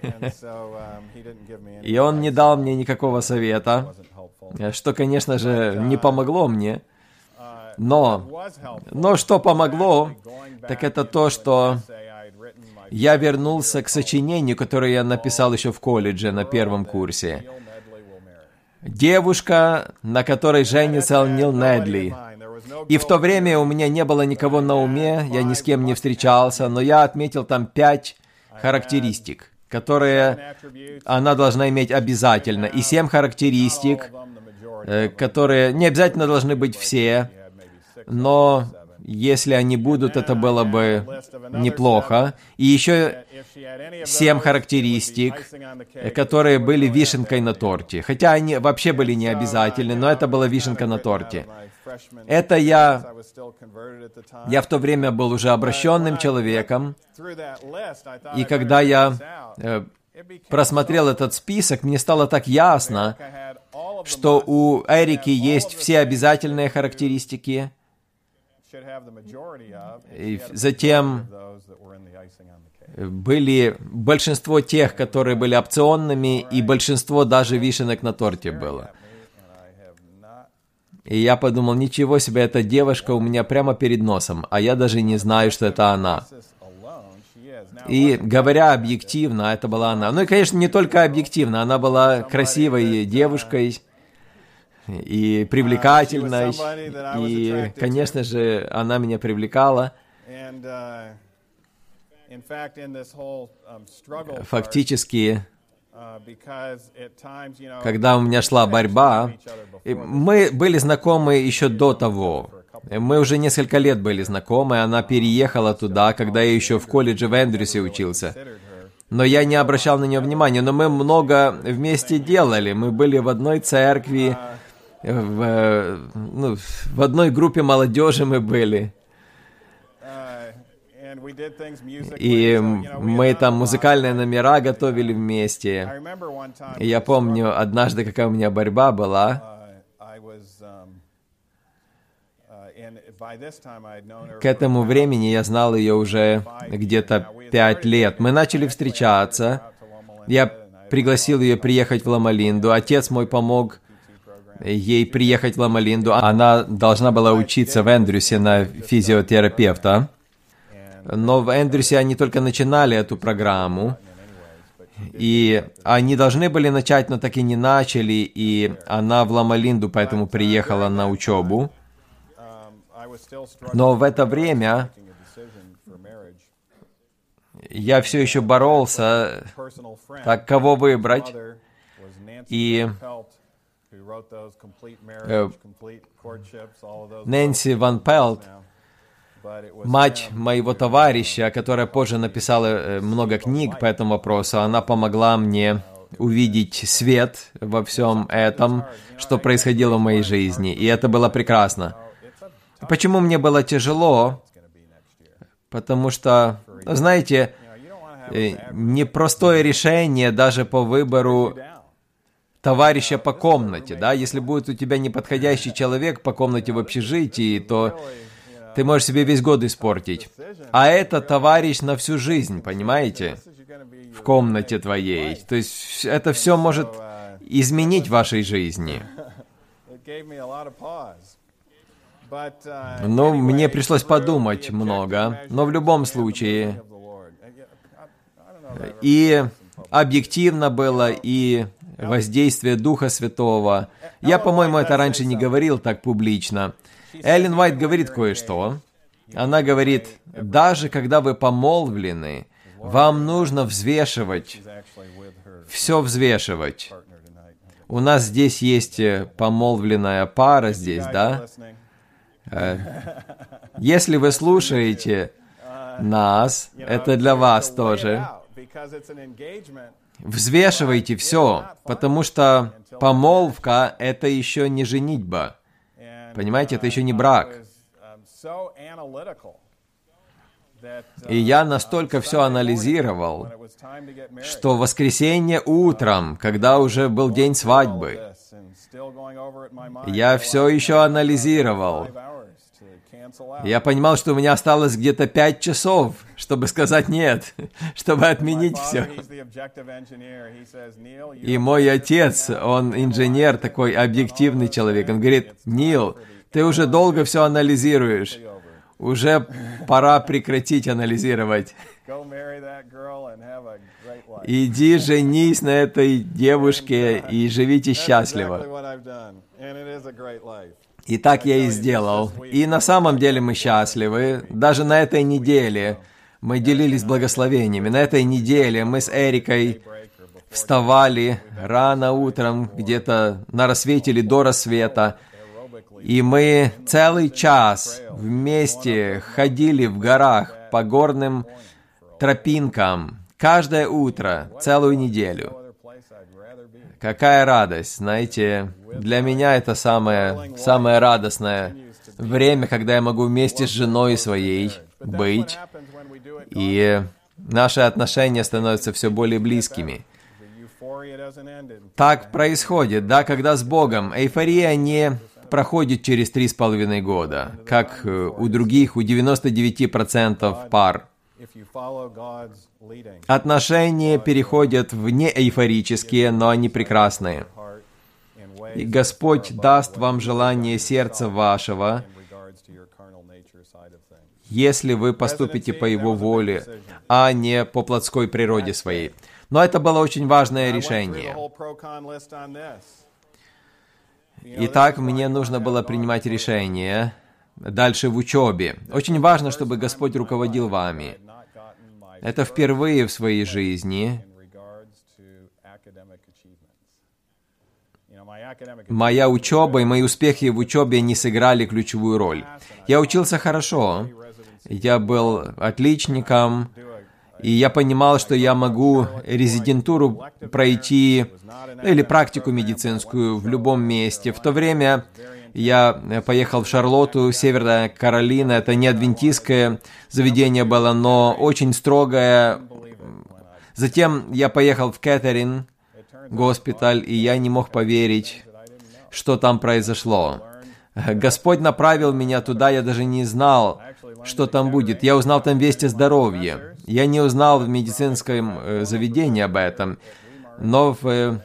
И он не дал мне никакого совета, что, конечно же, не помогло мне. Но, но что помогло, так это то, что я вернулся к сочинению, которое я написал еще в колледже на первом курсе. «Девушка, на которой женится Нил Недли». И в то время у меня не было никого на уме, я ни с кем не встречался, но я отметил там пять характеристик, которые она должна иметь обязательно, и семь характеристик, которые не обязательно должны быть все, но если они будут, это было бы неплохо. И еще семь характеристик, которые были вишенкой на торте. Хотя они вообще были не обязательны, но это была вишенка на торте. Это я... Я в то время был уже обращенным человеком, и когда я э, просмотрел этот список, мне стало так ясно, что у Эрики есть все обязательные характеристики, и затем были большинство тех, которые были опционными, и большинство даже вишенок на торте было. И я подумал, ничего себе, эта девушка у меня прямо перед носом, а я даже не знаю, что это она. И говоря объективно, это была она. Ну и, конечно, не только объективно, она была красивой девушкой, и привлекательной, и, конечно же, она меня привлекала. Фактически, когда у меня шла борьба, мы были знакомы еще до того. Мы уже несколько лет были знакомы, она переехала туда, когда я еще в колледже в Эндрюсе учился. Но я не обращал на нее внимания, но мы много вместе делали. Мы были в одной церкви, в, ну, в одной группе молодежи мы были. И мы там музыкальные номера готовили вместе. И я помню, однажды какая у меня борьба была. К этому времени я знал ее уже где-то пять лет. Мы начали встречаться. Я пригласил ее приехать в Лома-Линду. Отец мой помог ей приехать в Лома-Линду. Она должна была учиться в Эндрюсе на физиотерапевта. Но в Эндрюсе они только начинали эту программу. И они должны были начать, но так и не начали. И она в Лома-Линду поэтому приехала на учебу. Но в это время я все еще боролся, так кого выбрать. И э, Нэнси Ван Пелт, мать моего товарища, которая позже написала много книг по этому вопросу, она помогла мне увидеть свет во всем этом, что происходило в моей жизни. И это было прекрасно. Почему мне было тяжело? Потому что, знаете, непростое решение даже по выбору товарища по комнате, да? Если будет у тебя неподходящий человек по комнате в общежитии, то ты можешь себе весь год испортить. А это товарищ на всю жизнь, понимаете? В комнате твоей. То есть это все может изменить вашей жизни. Ну, мне пришлось подумать много, но в любом случае и объективно было, и воздействие Духа Святого. Я, по-моему, это раньше не говорил так публично. Эллен Уайт говорит кое-что. Она говорит, даже когда вы помолвлены, вам нужно взвешивать, все взвешивать. У нас здесь есть помолвленная пара здесь, да? Если вы слушаете нас, это для вас тоже. Взвешивайте все, потому что помолвка — это еще не женитьба. Понимаете, это еще не брак. И я настолько все анализировал, что в воскресенье утром, когда уже был день свадьбы, я все еще анализировал. Я понимал, что у меня осталось где-то пять часов, чтобы сказать «нет», чтобы отменить все. И мой отец, он инженер, такой объективный человек, он говорит: «Нил, ты уже долго все анализируешь. уже пора прекратить анализировать. Иди женись на этой девушке и живите счастливо. И так я и сделал. И на самом деле мы счастливы. Даже на этой неделе мы делились благословениями. На этой неделе мы с Эрикой вставали рано утром, где-то на рассвете или до рассвета, и мы целый час вместе ходили в горах по горным тропинкам каждое утро, целую неделю. Какая радость, знаете, для меня это самое, самое радостное время, когда я могу вместе с женой своей быть, и наши отношения становятся все более близкими. Так происходит, да, когда с Богом. Эйфория не проходит через три с половиной года, как у других, у девяноста девяти процентов пар. Отношения переходят в неэйфорические, но они прекрасные. И Господь даст вам желание сердца вашего, если вы поступите по Его воле, а не по плотской природе своей. Но это было очень важное решение. Итак, мне нужно было принимать решение дальше в учебе. Очень важно, чтобы Господь руководил вами. Это впервые в своей жизни. Моя учеба и мои успехи в учебе не сыграли ключевую роль. Я учился хорошо, я был отличником, и я понимал, что я могу резидентуру пройти, или практику медицинскую в любом месте. В то время я поехал в Шарлотту, Северная Каролина. Это не адвентистское заведение было, но очень строгое. Затем я поехал в Кэтерин, госпиталь, и я не мог поверить, что там произошло. Господь направил меня туда, я даже не знал, что там будет. Я узнал там весть о здоровье. Я не узнал в медицинском э, заведении об этом, но в, э,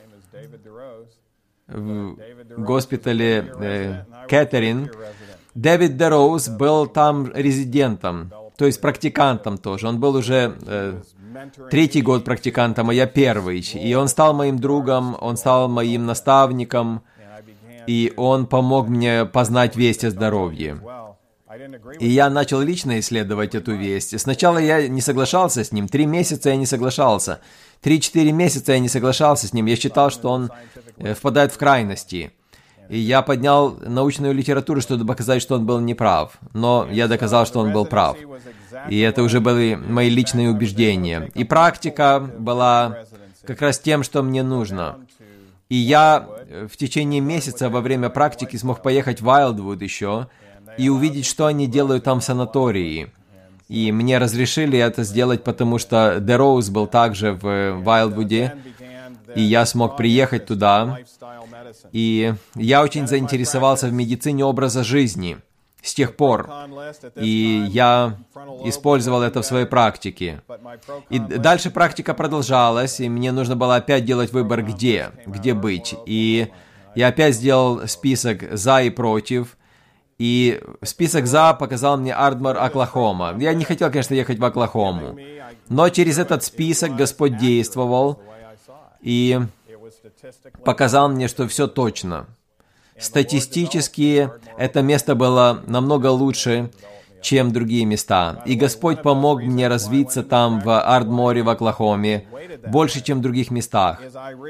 в госпитале э, Кэтерин Дэвид Дероуз был там резидентом, то есть практикантом тоже. Он был уже э, третий год практикантом, а я первый. И он стал моим другом, он стал моим наставником, и он помог мне познать весть о здоровье. И я начал лично исследовать эту весть. Сначала я не соглашался с ним. Три месяца я не соглашался. Три-четыре месяца я не соглашался с ним. Я считал, что он впадает в крайности. И я поднял научную литературу, чтобы доказать, что он был неправ. Но я доказал, что он был прав. И это уже были мои личные убеждения. И практика была как раз тем, что мне нужно. И я в течение месяца во время практики смог поехать в Вайлдвуд еще и увидеть, что они делают там в санатории. И мне разрешили это сделать, потому что Дероуз был также в Вайлдвуде, и я смог приехать туда. И я очень заинтересовался в медицине образа жизни с тех пор, и я использовал это в своей практике. И дальше практика продолжалась, и мне нужно было опять делать выбор, где, где быть. И я опять сделал список «за» и «против», и список «за» показал мне Ардмор, Оклахома. Я не хотел, конечно, ехать в Оклахому, но через этот список Господь действовал и показал мне, что все точно. Статистически это место было намного лучше, чем другие места. И Господь помог мне развиться там, в Ардморе, в Оклахоме, больше, чем в других местах.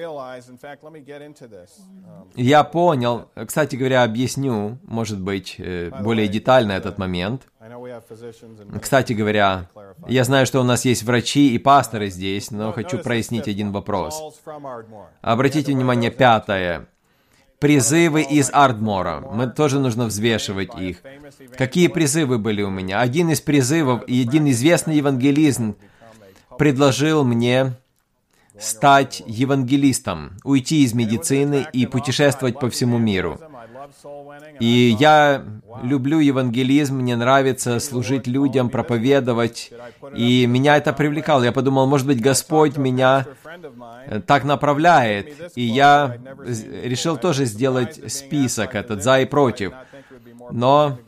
Я понял, кстати говоря, объясню, может быть, более детально этот момент. Кстати говоря, я знаю, что у нас есть врачи и пасторы здесь, но хочу прояснить один вопрос. Обратите внимание, пятое. Призывы из Ардмора. Мы тоже нужно взвешивать их. Какие призывы были у меня? Один из призывов, и один известный евангелист предложил мне стать евангелистом, уйти из медицины и путешествовать по всему миру. И я люблю евангелизм, мне нравится служить людям, проповедовать, и меня это привлекало. Я подумал, может быть, Господь меня так направляет, и я решил тоже сделать список этот «за» и «против». Но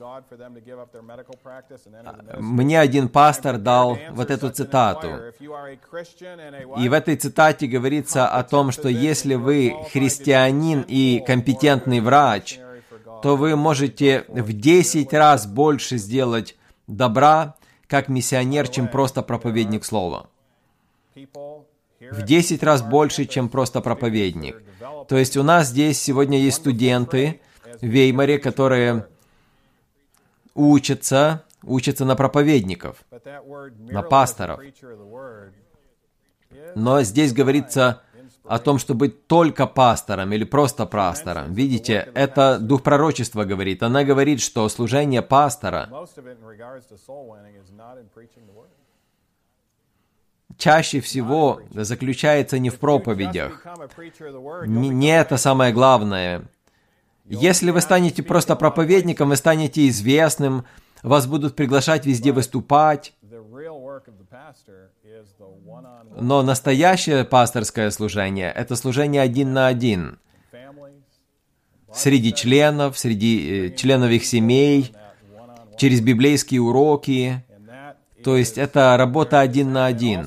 мне один пастор дал вот эту цитату. И в этой цитате говорится о том, что если вы христианин и компетентный врач, то вы можете в десять раз больше сделать добра, как миссионер, чем просто проповедник слова. В десять раз больше, чем просто проповедник. То есть у нас здесь сегодня есть студенты в Веймаре, которые учатся, учатся на проповедников, на пасторов. Но здесь говорится о том, что быть только пастором или просто пастором. Видите, это дух пророчества говорит. Она говорит, что служение пастора чаще всего заключается не в проповедях. Не это самое главное. Если вы станете просто проповедником, вы станете известным, вас будут приглашать везде выступать. Но настоящее пасторское служение – это служение один на один. Среди членов, среди э, членов их семей, через библейские уроки. То есть это работа один на один.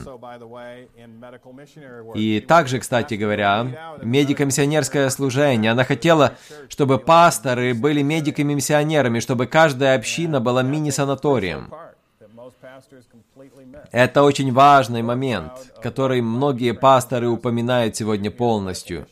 И также, кстати говоря, медико-миссионерское служение. Она хотела, чтобы пасторы были медиками-миссионерами, чтобы каждая община была мини-санаторием. Это очень важный момент, который многие пасторы упоминают сегодня полностью.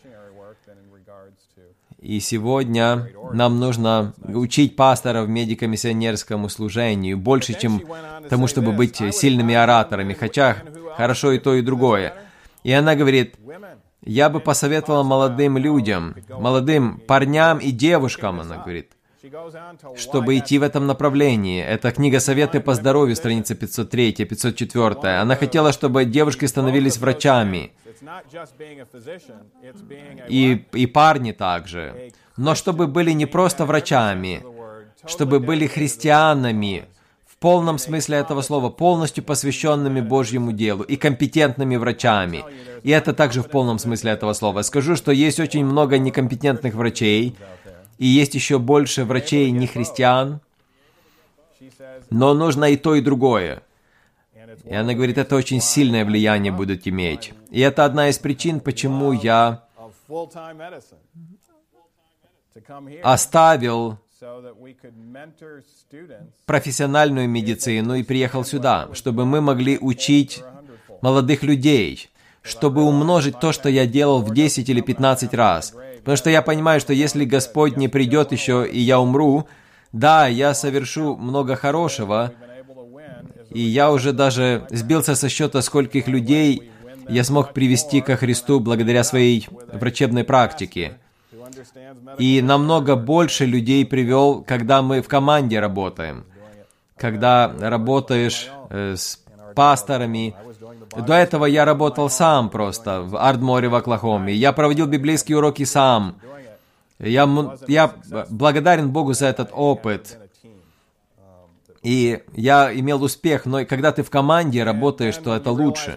И сегодня нам нужно учить пасторов медико-миссионерскому служению больше, чем тому, чтобы быть сильными ораторами, хотя хорошо и то, и другое. И она говорит, я бы посоветовала молодым людям, молодым парням и девушкам, она говорит, чтобы идти в этом направлении. Это книга «Советы по здоровью», страница пятьсот три, пятьсот четыре. Она хотела, чтобы девушки становились врачами. И, и парни также. Но чтобы были не просто врачами, чтобы были христианами, в полном смысле этого слова, полностью посвященными Божьему делу и компетентными врачами. И это также в полном смысле этого слова. Скажу, что есть очень много некомпетентных врачей, и есть еще больше врачей не христиан, но нужно и то, и другое. И она говорит, это очень сильное влияние будет иметь. И это одна из причин, почему я оставил профессиональную медицину и приехал сюда, чтобы мы могли учить молодых людей, чтобы умножить то, что я делал в десять или пятнадцать раз. Потому что я понимаю, что если Господь не придет еще, и я умру, да, я совершу много хорошего, и я уже даже сбился со счета, скольких людей я смог привести ко Христу благодаря своей врачебной практике. И намного больше людей привел, когда мы в команде работаем, когда работаешь э, с пасторами. До этого я работал сам просто в Ардморе в Оклахоме. Я проводил библейские уроки сам. Я, я благодарен Богу за этот опыт. И я имел успех, но когда ты в команде работаешь, то это лучше.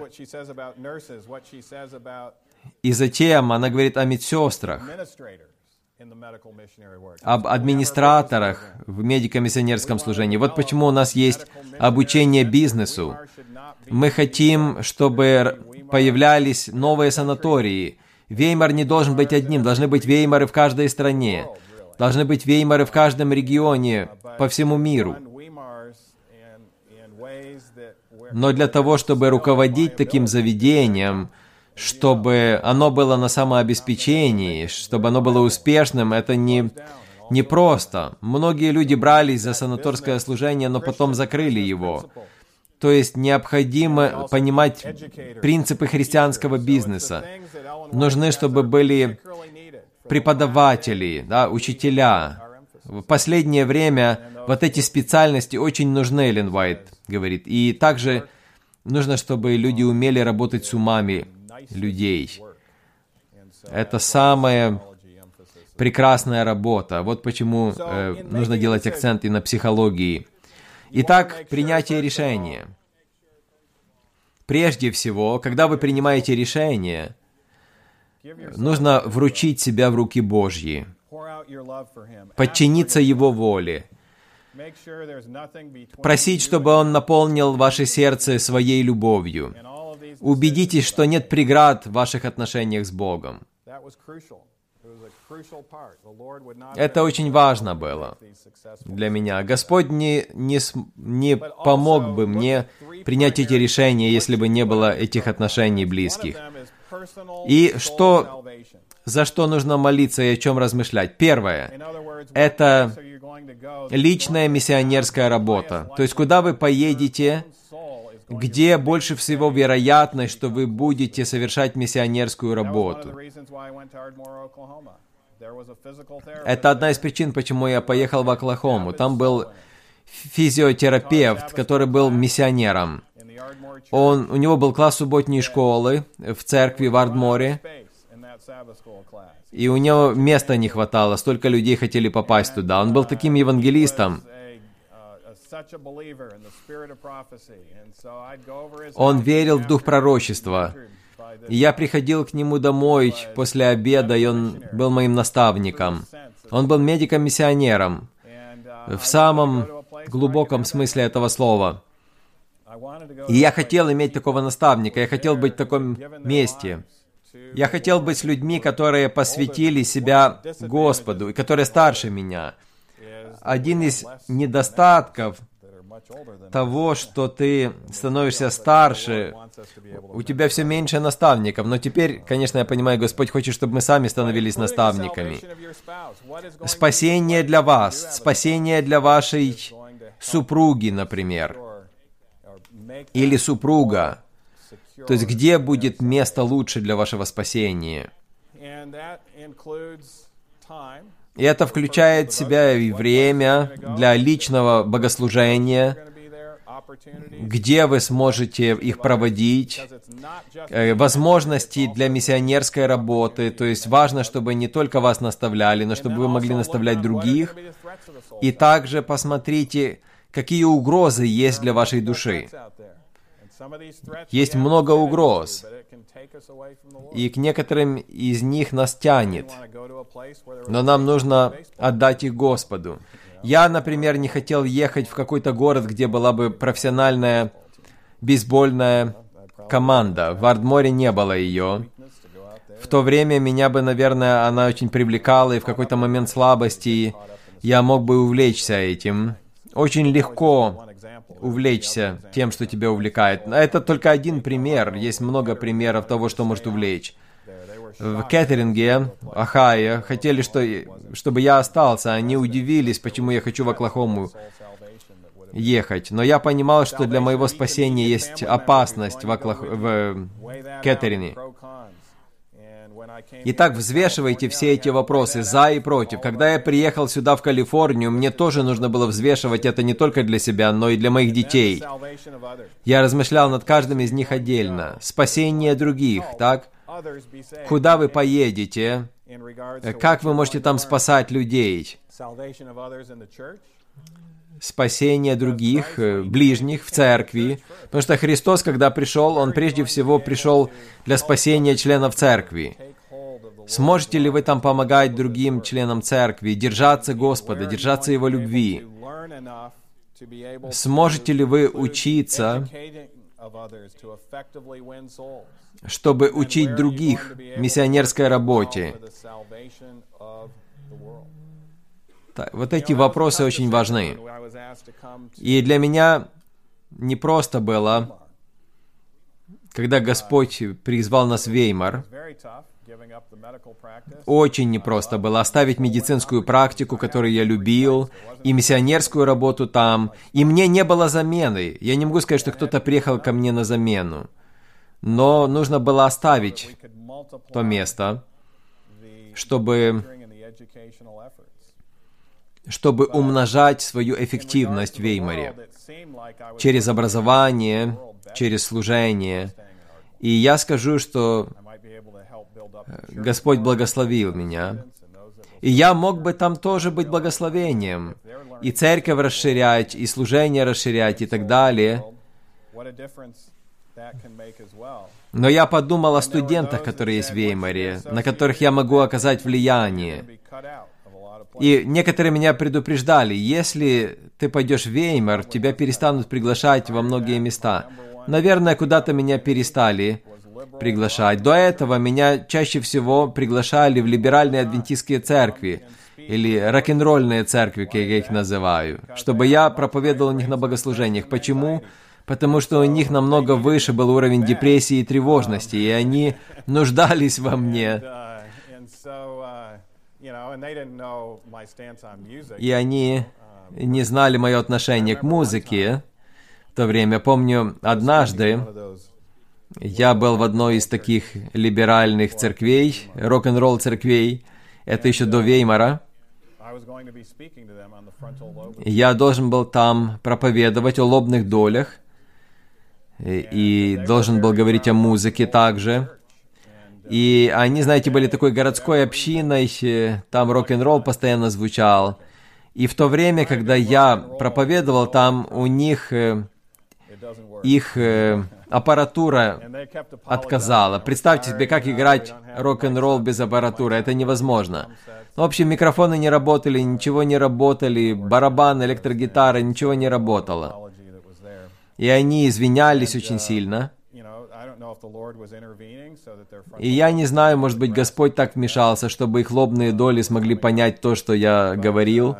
И затем она говорит о медсестрах, об администраторах в медико-миссионерском служении. Вот почему у нас есть обучение бизнесу. Мы хотим, чтобы появлялись новые санатории. Веймар не должен быть одним, должны быть веймары в каждой стране. Должны быть веймары в каждом регионе, по всему миру. Но для того, чтобы руководить таким заведением, чтобы оно было на самообеспечении, чтобы оно было успешным, это не, не просто. Многие люди брались за санаторское служение, но потом закрыли его. То есть необходимо понимать принципы христианского бизнеса. Нужны, чтобы были преподаватели, да, учителя. В последнее время вот эти специальности очень нужны, Эллен Уайт говорит. И также нужно, чтобы люди умели работать с умами людей. Это самая прекрасная работа. Вот почему э, нужно делать акцент и на психологии. Итак, принятие решения. Прежде всего, когда вы принимаете решение, нужно вручить себя в руки Божьи, подчиниться Его воле, просить, чтобы Он наполнил ваше сердце своей любовью. Убедитесь, что нет преград в ваших отношениях с Богом. Это очень важно было для меня. Господь не, не, не помог бы мне принять эти решения, если бы не было этих отношений близких. И что, за что нужно молиться и о чем размышлять? Первое – это личная миссионерская работа. То есть, куда вы поедете, где больше всего вероятность, что вы будете совершать миссионерскую работу. Это одна из причин, почему я поехал в Оклахому. Там был физиотерапевт, который был миссионером. Он, у него был класс субботней школы в церкви в Ардморе, и у него места не хватало, столько людей хотели попасть туда. Он был таким евангелистом. Он верил в дух пророчества. И я приходил к нему домой после обеда, и он был моим наставником. Он был медиком-миссионером в самом глубоком смысле этого слова. И я хотел иметь такого наставника, я хотел быть в таком месте. Я хотел быть с людьми, которые посвятили себя Господу, и которые старше меня. Один из недостатков того, что ты становишься старше, у тебя все меньше наставников. Но теперь, конечно, я понимаю, Господь хочет, чтобы мы сами становились наставниками. Спасение для вас, спасение для вашей супруги, например, или супруга. То есть, где будет место лучше для вашего спасения? И это включает в себя и время для личного богослужения, где вы сможете их проводить, возможности для миссионерской работы. То есть важно, чтобы не только вас наставляли, но чтобы вы могли наставлять других. И также посмотрите, какие угрозы есть для вашей души. Есть много угроз, и к некоторым из них нас тянет, но нам нужно отдать их Господу. Я, например, не хотел ехать в какой-то город, где была бы профессиональная бейсбольная команда. В Ардморе не было ее. В то время меня бы, наверное, она очень привлекала, и в какой-то момент слабости я мог бы увлечься этим. Очень легко увлечься тем, что тебя увлекает. Это только один пример. Есть много примеров того, что может увлечь. В Кеттеринге, Ohio, хотели, что, чтобы я остался. Они удивились, почему я хочу в Оклахому ехать. Но я понимал, что для моего спасения есть опасность в, Оклах... в Кеттерине. Итак, взвешивайте все эти вопросы за и против. Когда я приехал сюда, в Калифорнию, мне тоже нужно было взвешивать это не только для себя, но и для моих детей. Я размышлял над каждым из них отдельно. Спасение других, так? Куда вы поедете? Как вы можете там спасать людей? Спасение других, ближних в церкви. Потому что Христос, когда пришел, Он прежде всего пришел для спасения членов церкви. Сможете ли вы там помогать другим членам церкви, держаться Господа, держаться Его любви? Сможете ли вы учиться, чтобы учить других миссионерской работе? Вот эти вопросы очень важны. И для меня не просто было, когда Господь призвал нас в Веймар, очень непросто было оставить медицинскую практику, которую я любил, и миссионерскую работу там, и мне не было замены. Я не могу сказать, что кто-то приехал ко мне на замену, но нужно было оставить то место, чтобы, чтобы умножать свою эффективность в Веймаре через образование, через служение. И я скажу, что Господь благословил меня. И я мог бы там тоже быть благословением. И церковь расширять, и служение расширять, и так далее. Но я подумал о студентах, которые есть в Веймаре, на которых я могу оказать влияние. И некоторые меня предупреждали, если ты пойдешь в Веймар, тебя перестанут приглашать во многие места. Наверное, куда-то меня перестали приглашать. До этого меня чаще всего приглашали в либеральные адвентистские церкви, или рок-н-ролльные церкви, как я их называю, чтобы я проповедовал у них на богослужениях. Почему? Потому что у них намного выше был уровень депрессии и тревожности, и они нуждались во мне. И они не знали мое отношение к музыке. В то время, помню, однажды я был в одной из таких либеральных церквей, рок-н-ролл церквей, это еще до Веймара. Я должен был там проповедовать о лобных долях, и, и должен был говорить о музыке также. И они, знаете, были такой городской общиной, там рок-н-ролл постоянно звучал. И в то время, когда я проповедовал, там у них их аппаратура отказала. Представьте себе, как играть рок-н-ролл без аппаратуры. Это невозможно. В общем, микрофоны не работали, ничего не работали, барабан, электрогитара, ничего не работало. И они извинялись очень сильно. И я не знаю, может быть, Господь так вмешался, чтобы их лобные доли смогли понять то, что я говорил.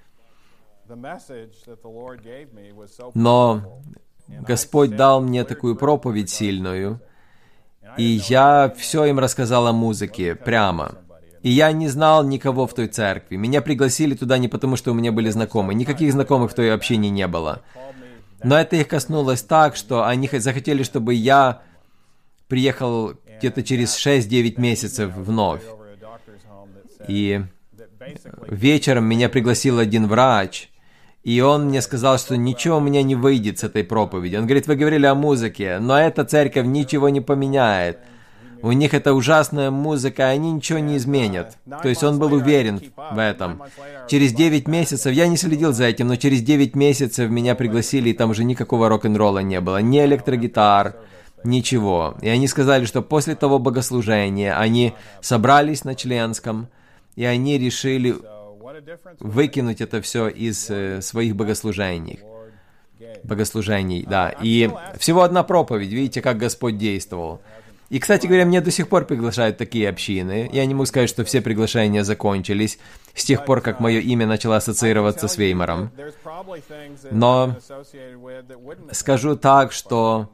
Но Господь дал мне такую проповедь сильную, и я все им рассказал о музыке прямо. И я не знал никого в той церкви. Меня пригласили туда не потому, что у меня были знакомые. Никаких знакомых в той общине не было. Но это их коснулось так, что они захотели, чтобы я приехал где-то через шесть-девять месяцев вновь. И вечером меня пригласил один врач, и он мне сказал, что ничего у меня не выйдет с этой проповеди. Он говорит, вы говорили о музыке, но эта церковь ничего не поменяет. У них это ужасная музыка, и они ничего не изменят. То есть он был уверен в этом. Через девять месяцев, я не следил за этим, но через девять месяцев меня пригласили, и там уже никакого рок-н-ролла не было. Ни электрогитар, ничего. И они сказали, что после того богослужения они собрались на Членском, и они решили выкинуть это все из э, своих богослужений. Богослужений, да. И всего одна проповедь, видите, как Господь действовал. И, кстати говоря, мне до сих пор приглашают такие общины. Я не могу сказать, что все приглашения закончились с тех пор, как мое имя начало ассоциироваться с Веймаром. Но скажу так, что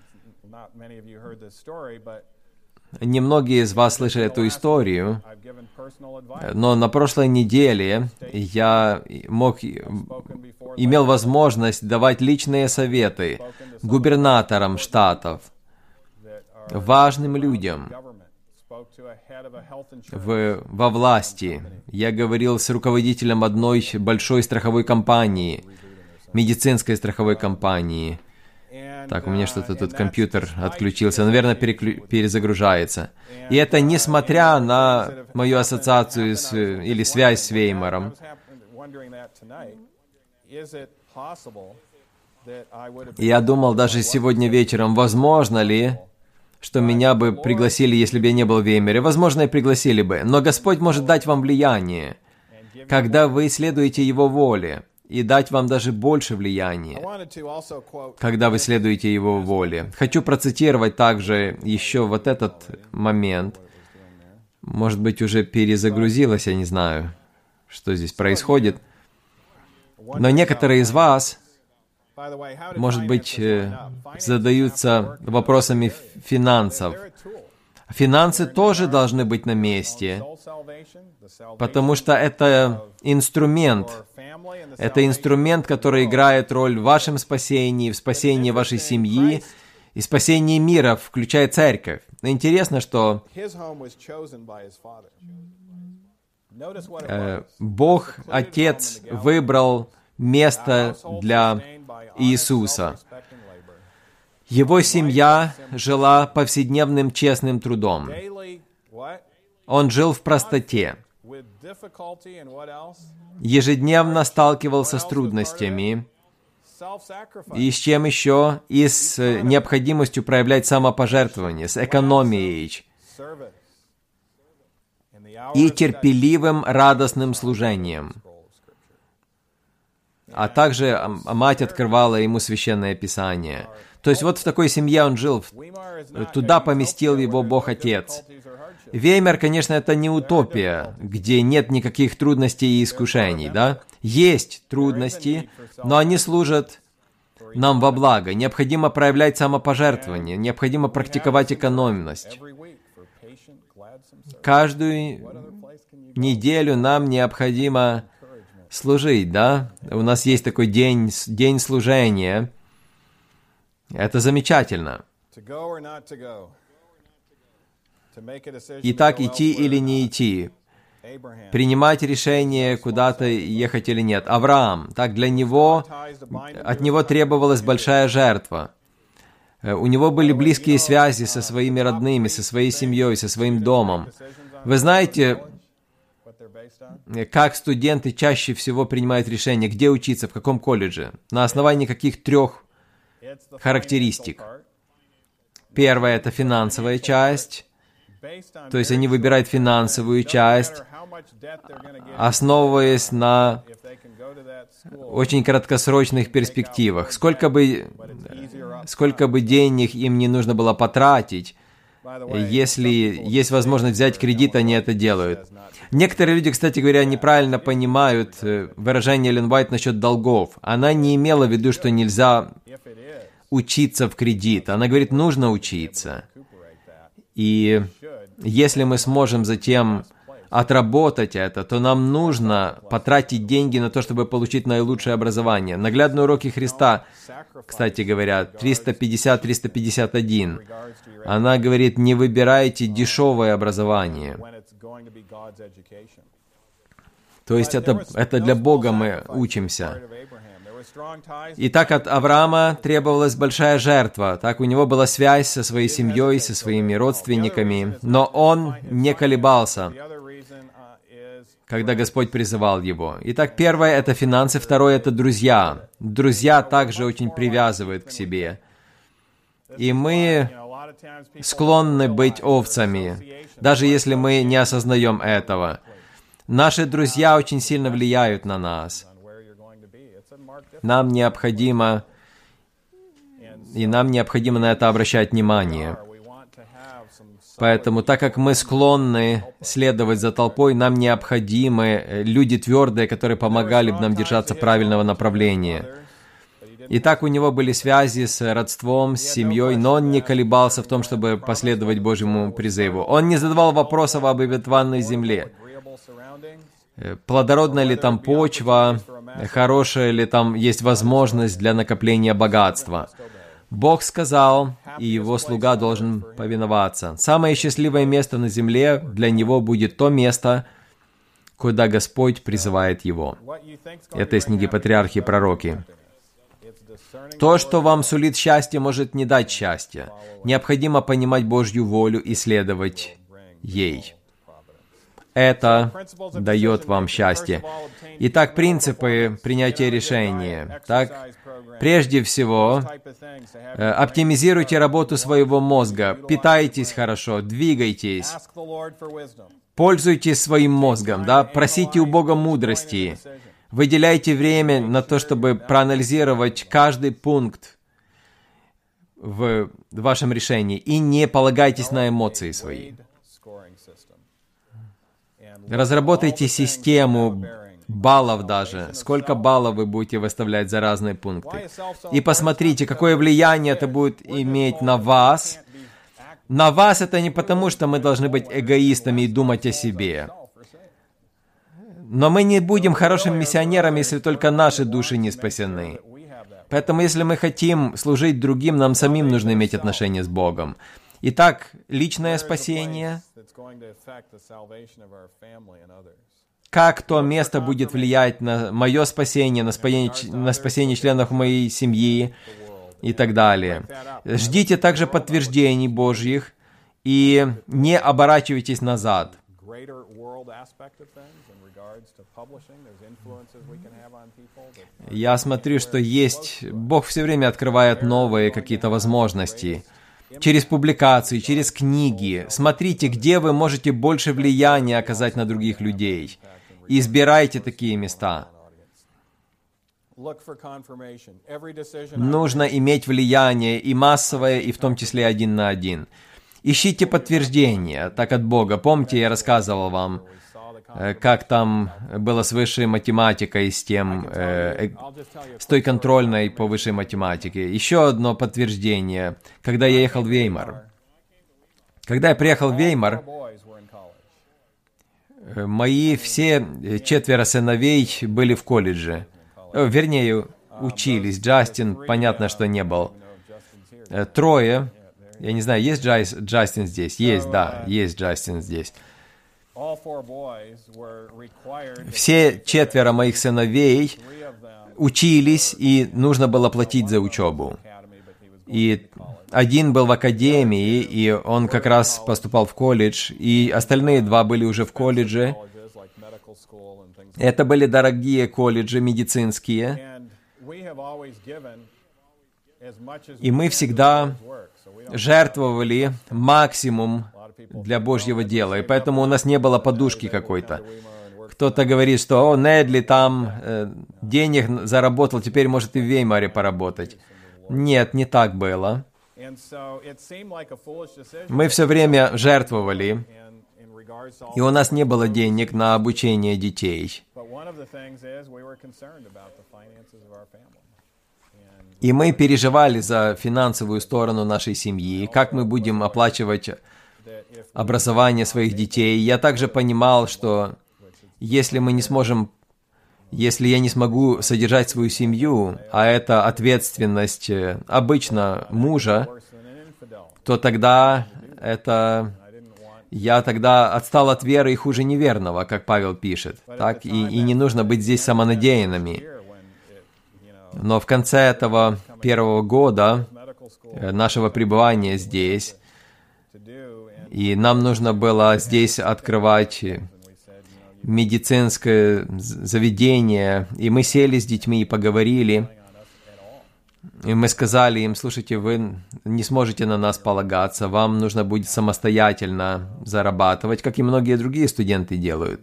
немногие из вас слышали эту историю, но на прошлой неделе я мог, имел возможность давать личные советы губернаторам штатов, важным людям в, во власти. Я говорил с руководителем одной большой страховой компании, медицинской страховой компании. Так, у меня что-то тут компьютер отключился, наверное, переклю... перезагружается. И это несмотря на мою ассоциацию с, или связь с Веймаром. Я думал даже сегодня вечером, возможно ли, что меня бы пригласили, если бы я не был в Веймаре. Возможно, и пригласили бы. Но Господь может дать вам влияние, когда вы следуете Его воле, и дать вам даже больше влияния, когда вы следуете Его воле. Хочу процитировать также еще вот этот момент. Может быть, уже перезагрузилось, я не знаю, что здесь происходит. Но некоторые из вас, может быть, задаются вопросами финансов. Финансы тоже должны быть на месте, потому что это инструмент. Это инструмент, который играет роль в вашем спасении, в спасении вашей семьи и спасении мира, включая церковь. Но интересно, что э, Бог, Отец, выбрал место для Иисуса. Его семья жила повседневным честным трудом. Он жил в простоте. Ежедневно сталкивался с трудностями И с чем еще? И с необходимостью проявлять самопожертвование, с экономией и терпеливым радостным служением. А также мать открывала ему Священное Писание. То есть вот в такой семье он жил, туда поместил его Бог-Отец. Веймар, конечно, это не утопия, где нет никаких трудностей и искушений, да? Есть трудности, но они служат нам во благо. Необходимо проявлять самопожертвование, необходимо практиковать экономность. Каждую неделю нам необходимо служить, да? У нас есть такой день, день служения. Это замечательно. Итак, идти или не идти, принимать решение, куда-то ехать или нет. Авраам, так для него, от него требовалась большая жертва. У него были близкие связи со своими родными, со своей семьей, со своим домом. Вы знаете, как студенты чаще всего принимают решение, где учиться, в каком колледже? На основании каких трех характеристик? Первое – это финансовая часть. То есть они выбирают финансовую часть, основываясь на очень краткосрочных перспективах. Сколько бы, сколько бы денег им не нужно было потратить, если есть возможность взять кредит, они это делают. Некоторые люди, кстати говоря, неправильно понимают выражение Эллен Уайт насчет долгов. Она не имела в виду, что нельзя учиться в кредит. Она говорит, нужно учиться. И если мы сможем затем отработать это, то нам нужно потратить деньги на то, чтобы получить наилучшее образование. Наглядные уроки Христа, кстати говоря, триста пятьдесят триста пятьдесят один. Она говорит, не выбирайте дешевое образование. То есть это, это для Бога мы учимся. Итак, от Авраама требовалась большая жертва. Так, у него была связь со своей семьей, со своими родственниками. Но он не колебался, когда Господь призывал его. Итак, первое – это финансы, второе – это друзья. Друзья также очень привязывают к себе. И мы склонны быть овцами, даже если мы не осознаем этого. Наши друзья очень сильно влияют на нас. Нам необходимо, и нам необходимо на это обращать внимание. Поэтому, так как мы склонны следовать за толпой, нам необходимы люди твердые, которые помогали бы нам держаться правильного направления. Итак, у него были связи с родством, с семьей, но он не колебался в том, чтобы последовать Божьему призыву. Он не задавал вопросов об обетованной земле. Плодородная ли там почва, хорошая ли там есть возможность для накопления богатства. Бог сказал, и его слуга должен повиноваться. Самое счастливое место на земле для него будет то место, куда Господь призывает его. Это из книги «Патриархи и пророки». То, что вам сулит счастье, может не дать счастья. Необходимо понимать Божью волю и следовать ей. Это дает вам счастье. Итак, принципы принятия решения. Так, прежде всего, оптимизируйте работу своего мозга, питайтесь хорошо, двигайтесь, пользуйтесь своим мозгом, да, просите у Бога мудрости, выделяйте время на то, чтобы проанализировать каждый пункт в вашем решении и не полагайтесь на эмоции свои. Разработайте систему баллов даже. Сколько баллов вы будете выставлять за разные пункты. И посмотрите, какое влияние это будет иметь на вас. На вас это не потому, что мы должны быть эгоистами и думать о себе. Но мы не будем хорошим миссионером, если только наши души не спасены. Поэтому, если мы хотим служить другим, нам самим нужно иметь отношения с Богом. Итак, личное спасение. Как то место будет влиять на мое спасение, на спасение, на спасение членов моей семьи и так далее. Ждите также подтверждений Божьих и не оборачивайтесь назад. Я смотрю, что есть, Бог все время открывает новые какие-то возможности. Через публикации, через книги. Смотрите, где вы можете больше влияния оказать на других людей. И избирайте такие места. Нужно иметь влияние и массовое, и в том числе один на один. Ищите подтверждения, так от Бога. Помните, я рассказывал вам, как там было с высшей математикой, с тем, э, с той контрольной по высшей математике. Еще одно подтверждение, когда я ехал в Веймар. Когда я приехал в Веймар, мои все четверо сыновей были в колледже. Вернее, учились. Джастин, понятно, что не был. Трое. Я не знаю, есть Джайс, Джастин здесь? Есть, да, есть Джастин здесь. Все четверо моих сыновей учились, и нужно было платить за учебу. И один был в академии, и он как раз поступал в колледж, и остальные два были уже в колледже. Это были дорогие колледжи медицинские. И мы всегда жертвовали максимум для Божьего дела, и поэтому у нас не было подушки какой-то. Кто-то говорит, что «О, Недли там э, денег заработал, теперь может и в Веймаре поработать». Нет, не так было. Мы все время жертвовали, и у нас не было денег на обучение детей. И мы переживали за финансовую сторону нашей семьи, как мы будем оплачивать образование своих детей. Я также понимал, что если мы не сможем, если я не смогу содержать свою семью, а это ответственность обычно мужа, то тогда это... Я тогда отстал от веры и хуже неверного, как Павел пишет. Так? И, и не нужно быть здесь самонадеянными. Но в конце этого первого года нашего пребывания здесь, и нам нужно было здесь открывать медицинское заведение, и мы сели с детьми и поговорили, и мы сказали им: слушайте, вы не сможете на нас полагаться, вам нужно будет самостоятельно зарабатывать, как и многие другие студенты делают.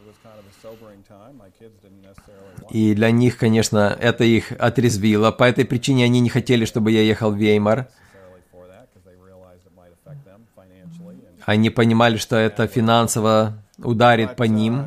И для них, конечно, это их отрезвило. По этой причине они не хотели, чтобы я ехал в Веймар. Они понимали, что это финансово ударит по ним.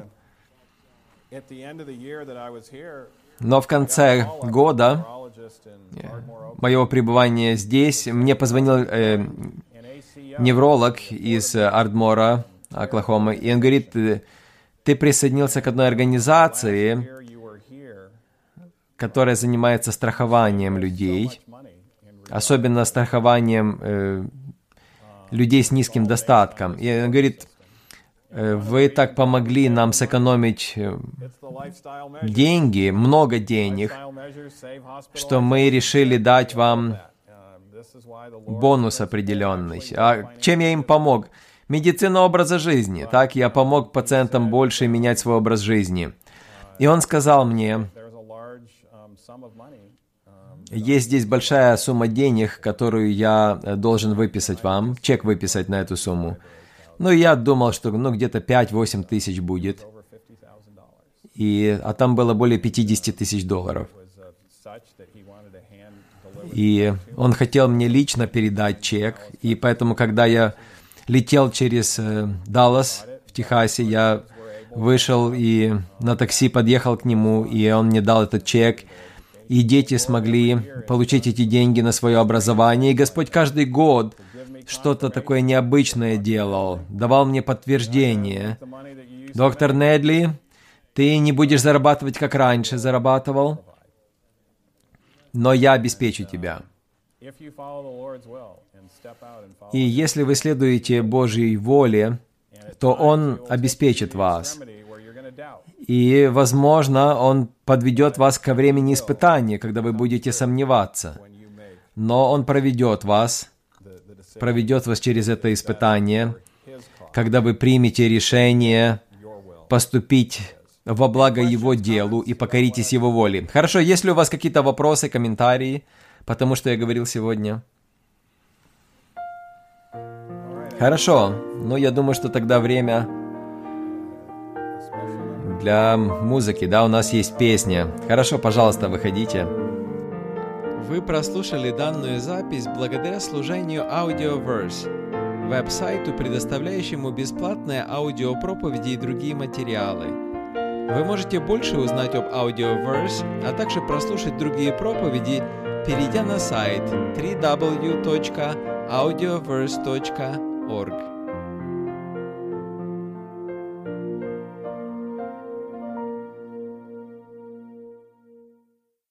Но в конце года моего пребывания здесь мне позвонил э, невролог из Ардмора, Оклахома, и он говорит: ты присоединился к одной организации, которая занимается страхованием людей, особенно страхованием э, людей с низким достатком. И он говорит: вы так помогли нам сэкономить деньги, много денег, что мы решили дать вам бонус определенный. А чем я им помог? Медицина образа жизни. Так, я помог пациентам больше менять свой образ жизни. И он сказал мне: есть здесь большая сумма денег, которую я должен выписать вам, чек выписать на эту сумму. Ну, я думал, что ну, где-то пять-восемь тысяч будет. И, а там было более пятьдесят тысяч долларов. И он хотел мне лично передать чек. И поэтому, когда я летел через э, Даллас в Техасе, я вышел и на такси подъехал к нему, и он мне дал этот чек. И дети смогли получить эти деньги на свое образование. И Господь каждый год что-то такое необычное делал, давал мне подтверждение. Доктор Недли, ты не будешь зарабатывать, как раньше зарабатывал, но я обеспечу тебя. И если вы следуете Божьей воле, то Он обеспечит вас. И, возможно, Он подведет вас ко времени испытания, когда вы будете сомневаться. Но Он проведет вас, проведет вас через это испытание, когда вы примете решение поступить во благо Его делу и покоритесь Его воле. Хорошо, есть ли у вас какие-то вопросы, комментарии по тому, что я говорил сегодня? Хорошо, ну я думаю, что тогда время для музыки, да, у нас есть песня. Хорошо, пожалуйста, выходите. Вы прослушали данную запись благодаря служению Audioverse, веб-сайту, предоставляющему бесплатные аудиопроповеди и другие материалы. Вы можете больше узнать об Audioverse, а также прослушать другие проповеди, перейдя на сайт дабл ю дабл ю дабл ю точка аудиоверс точка орг.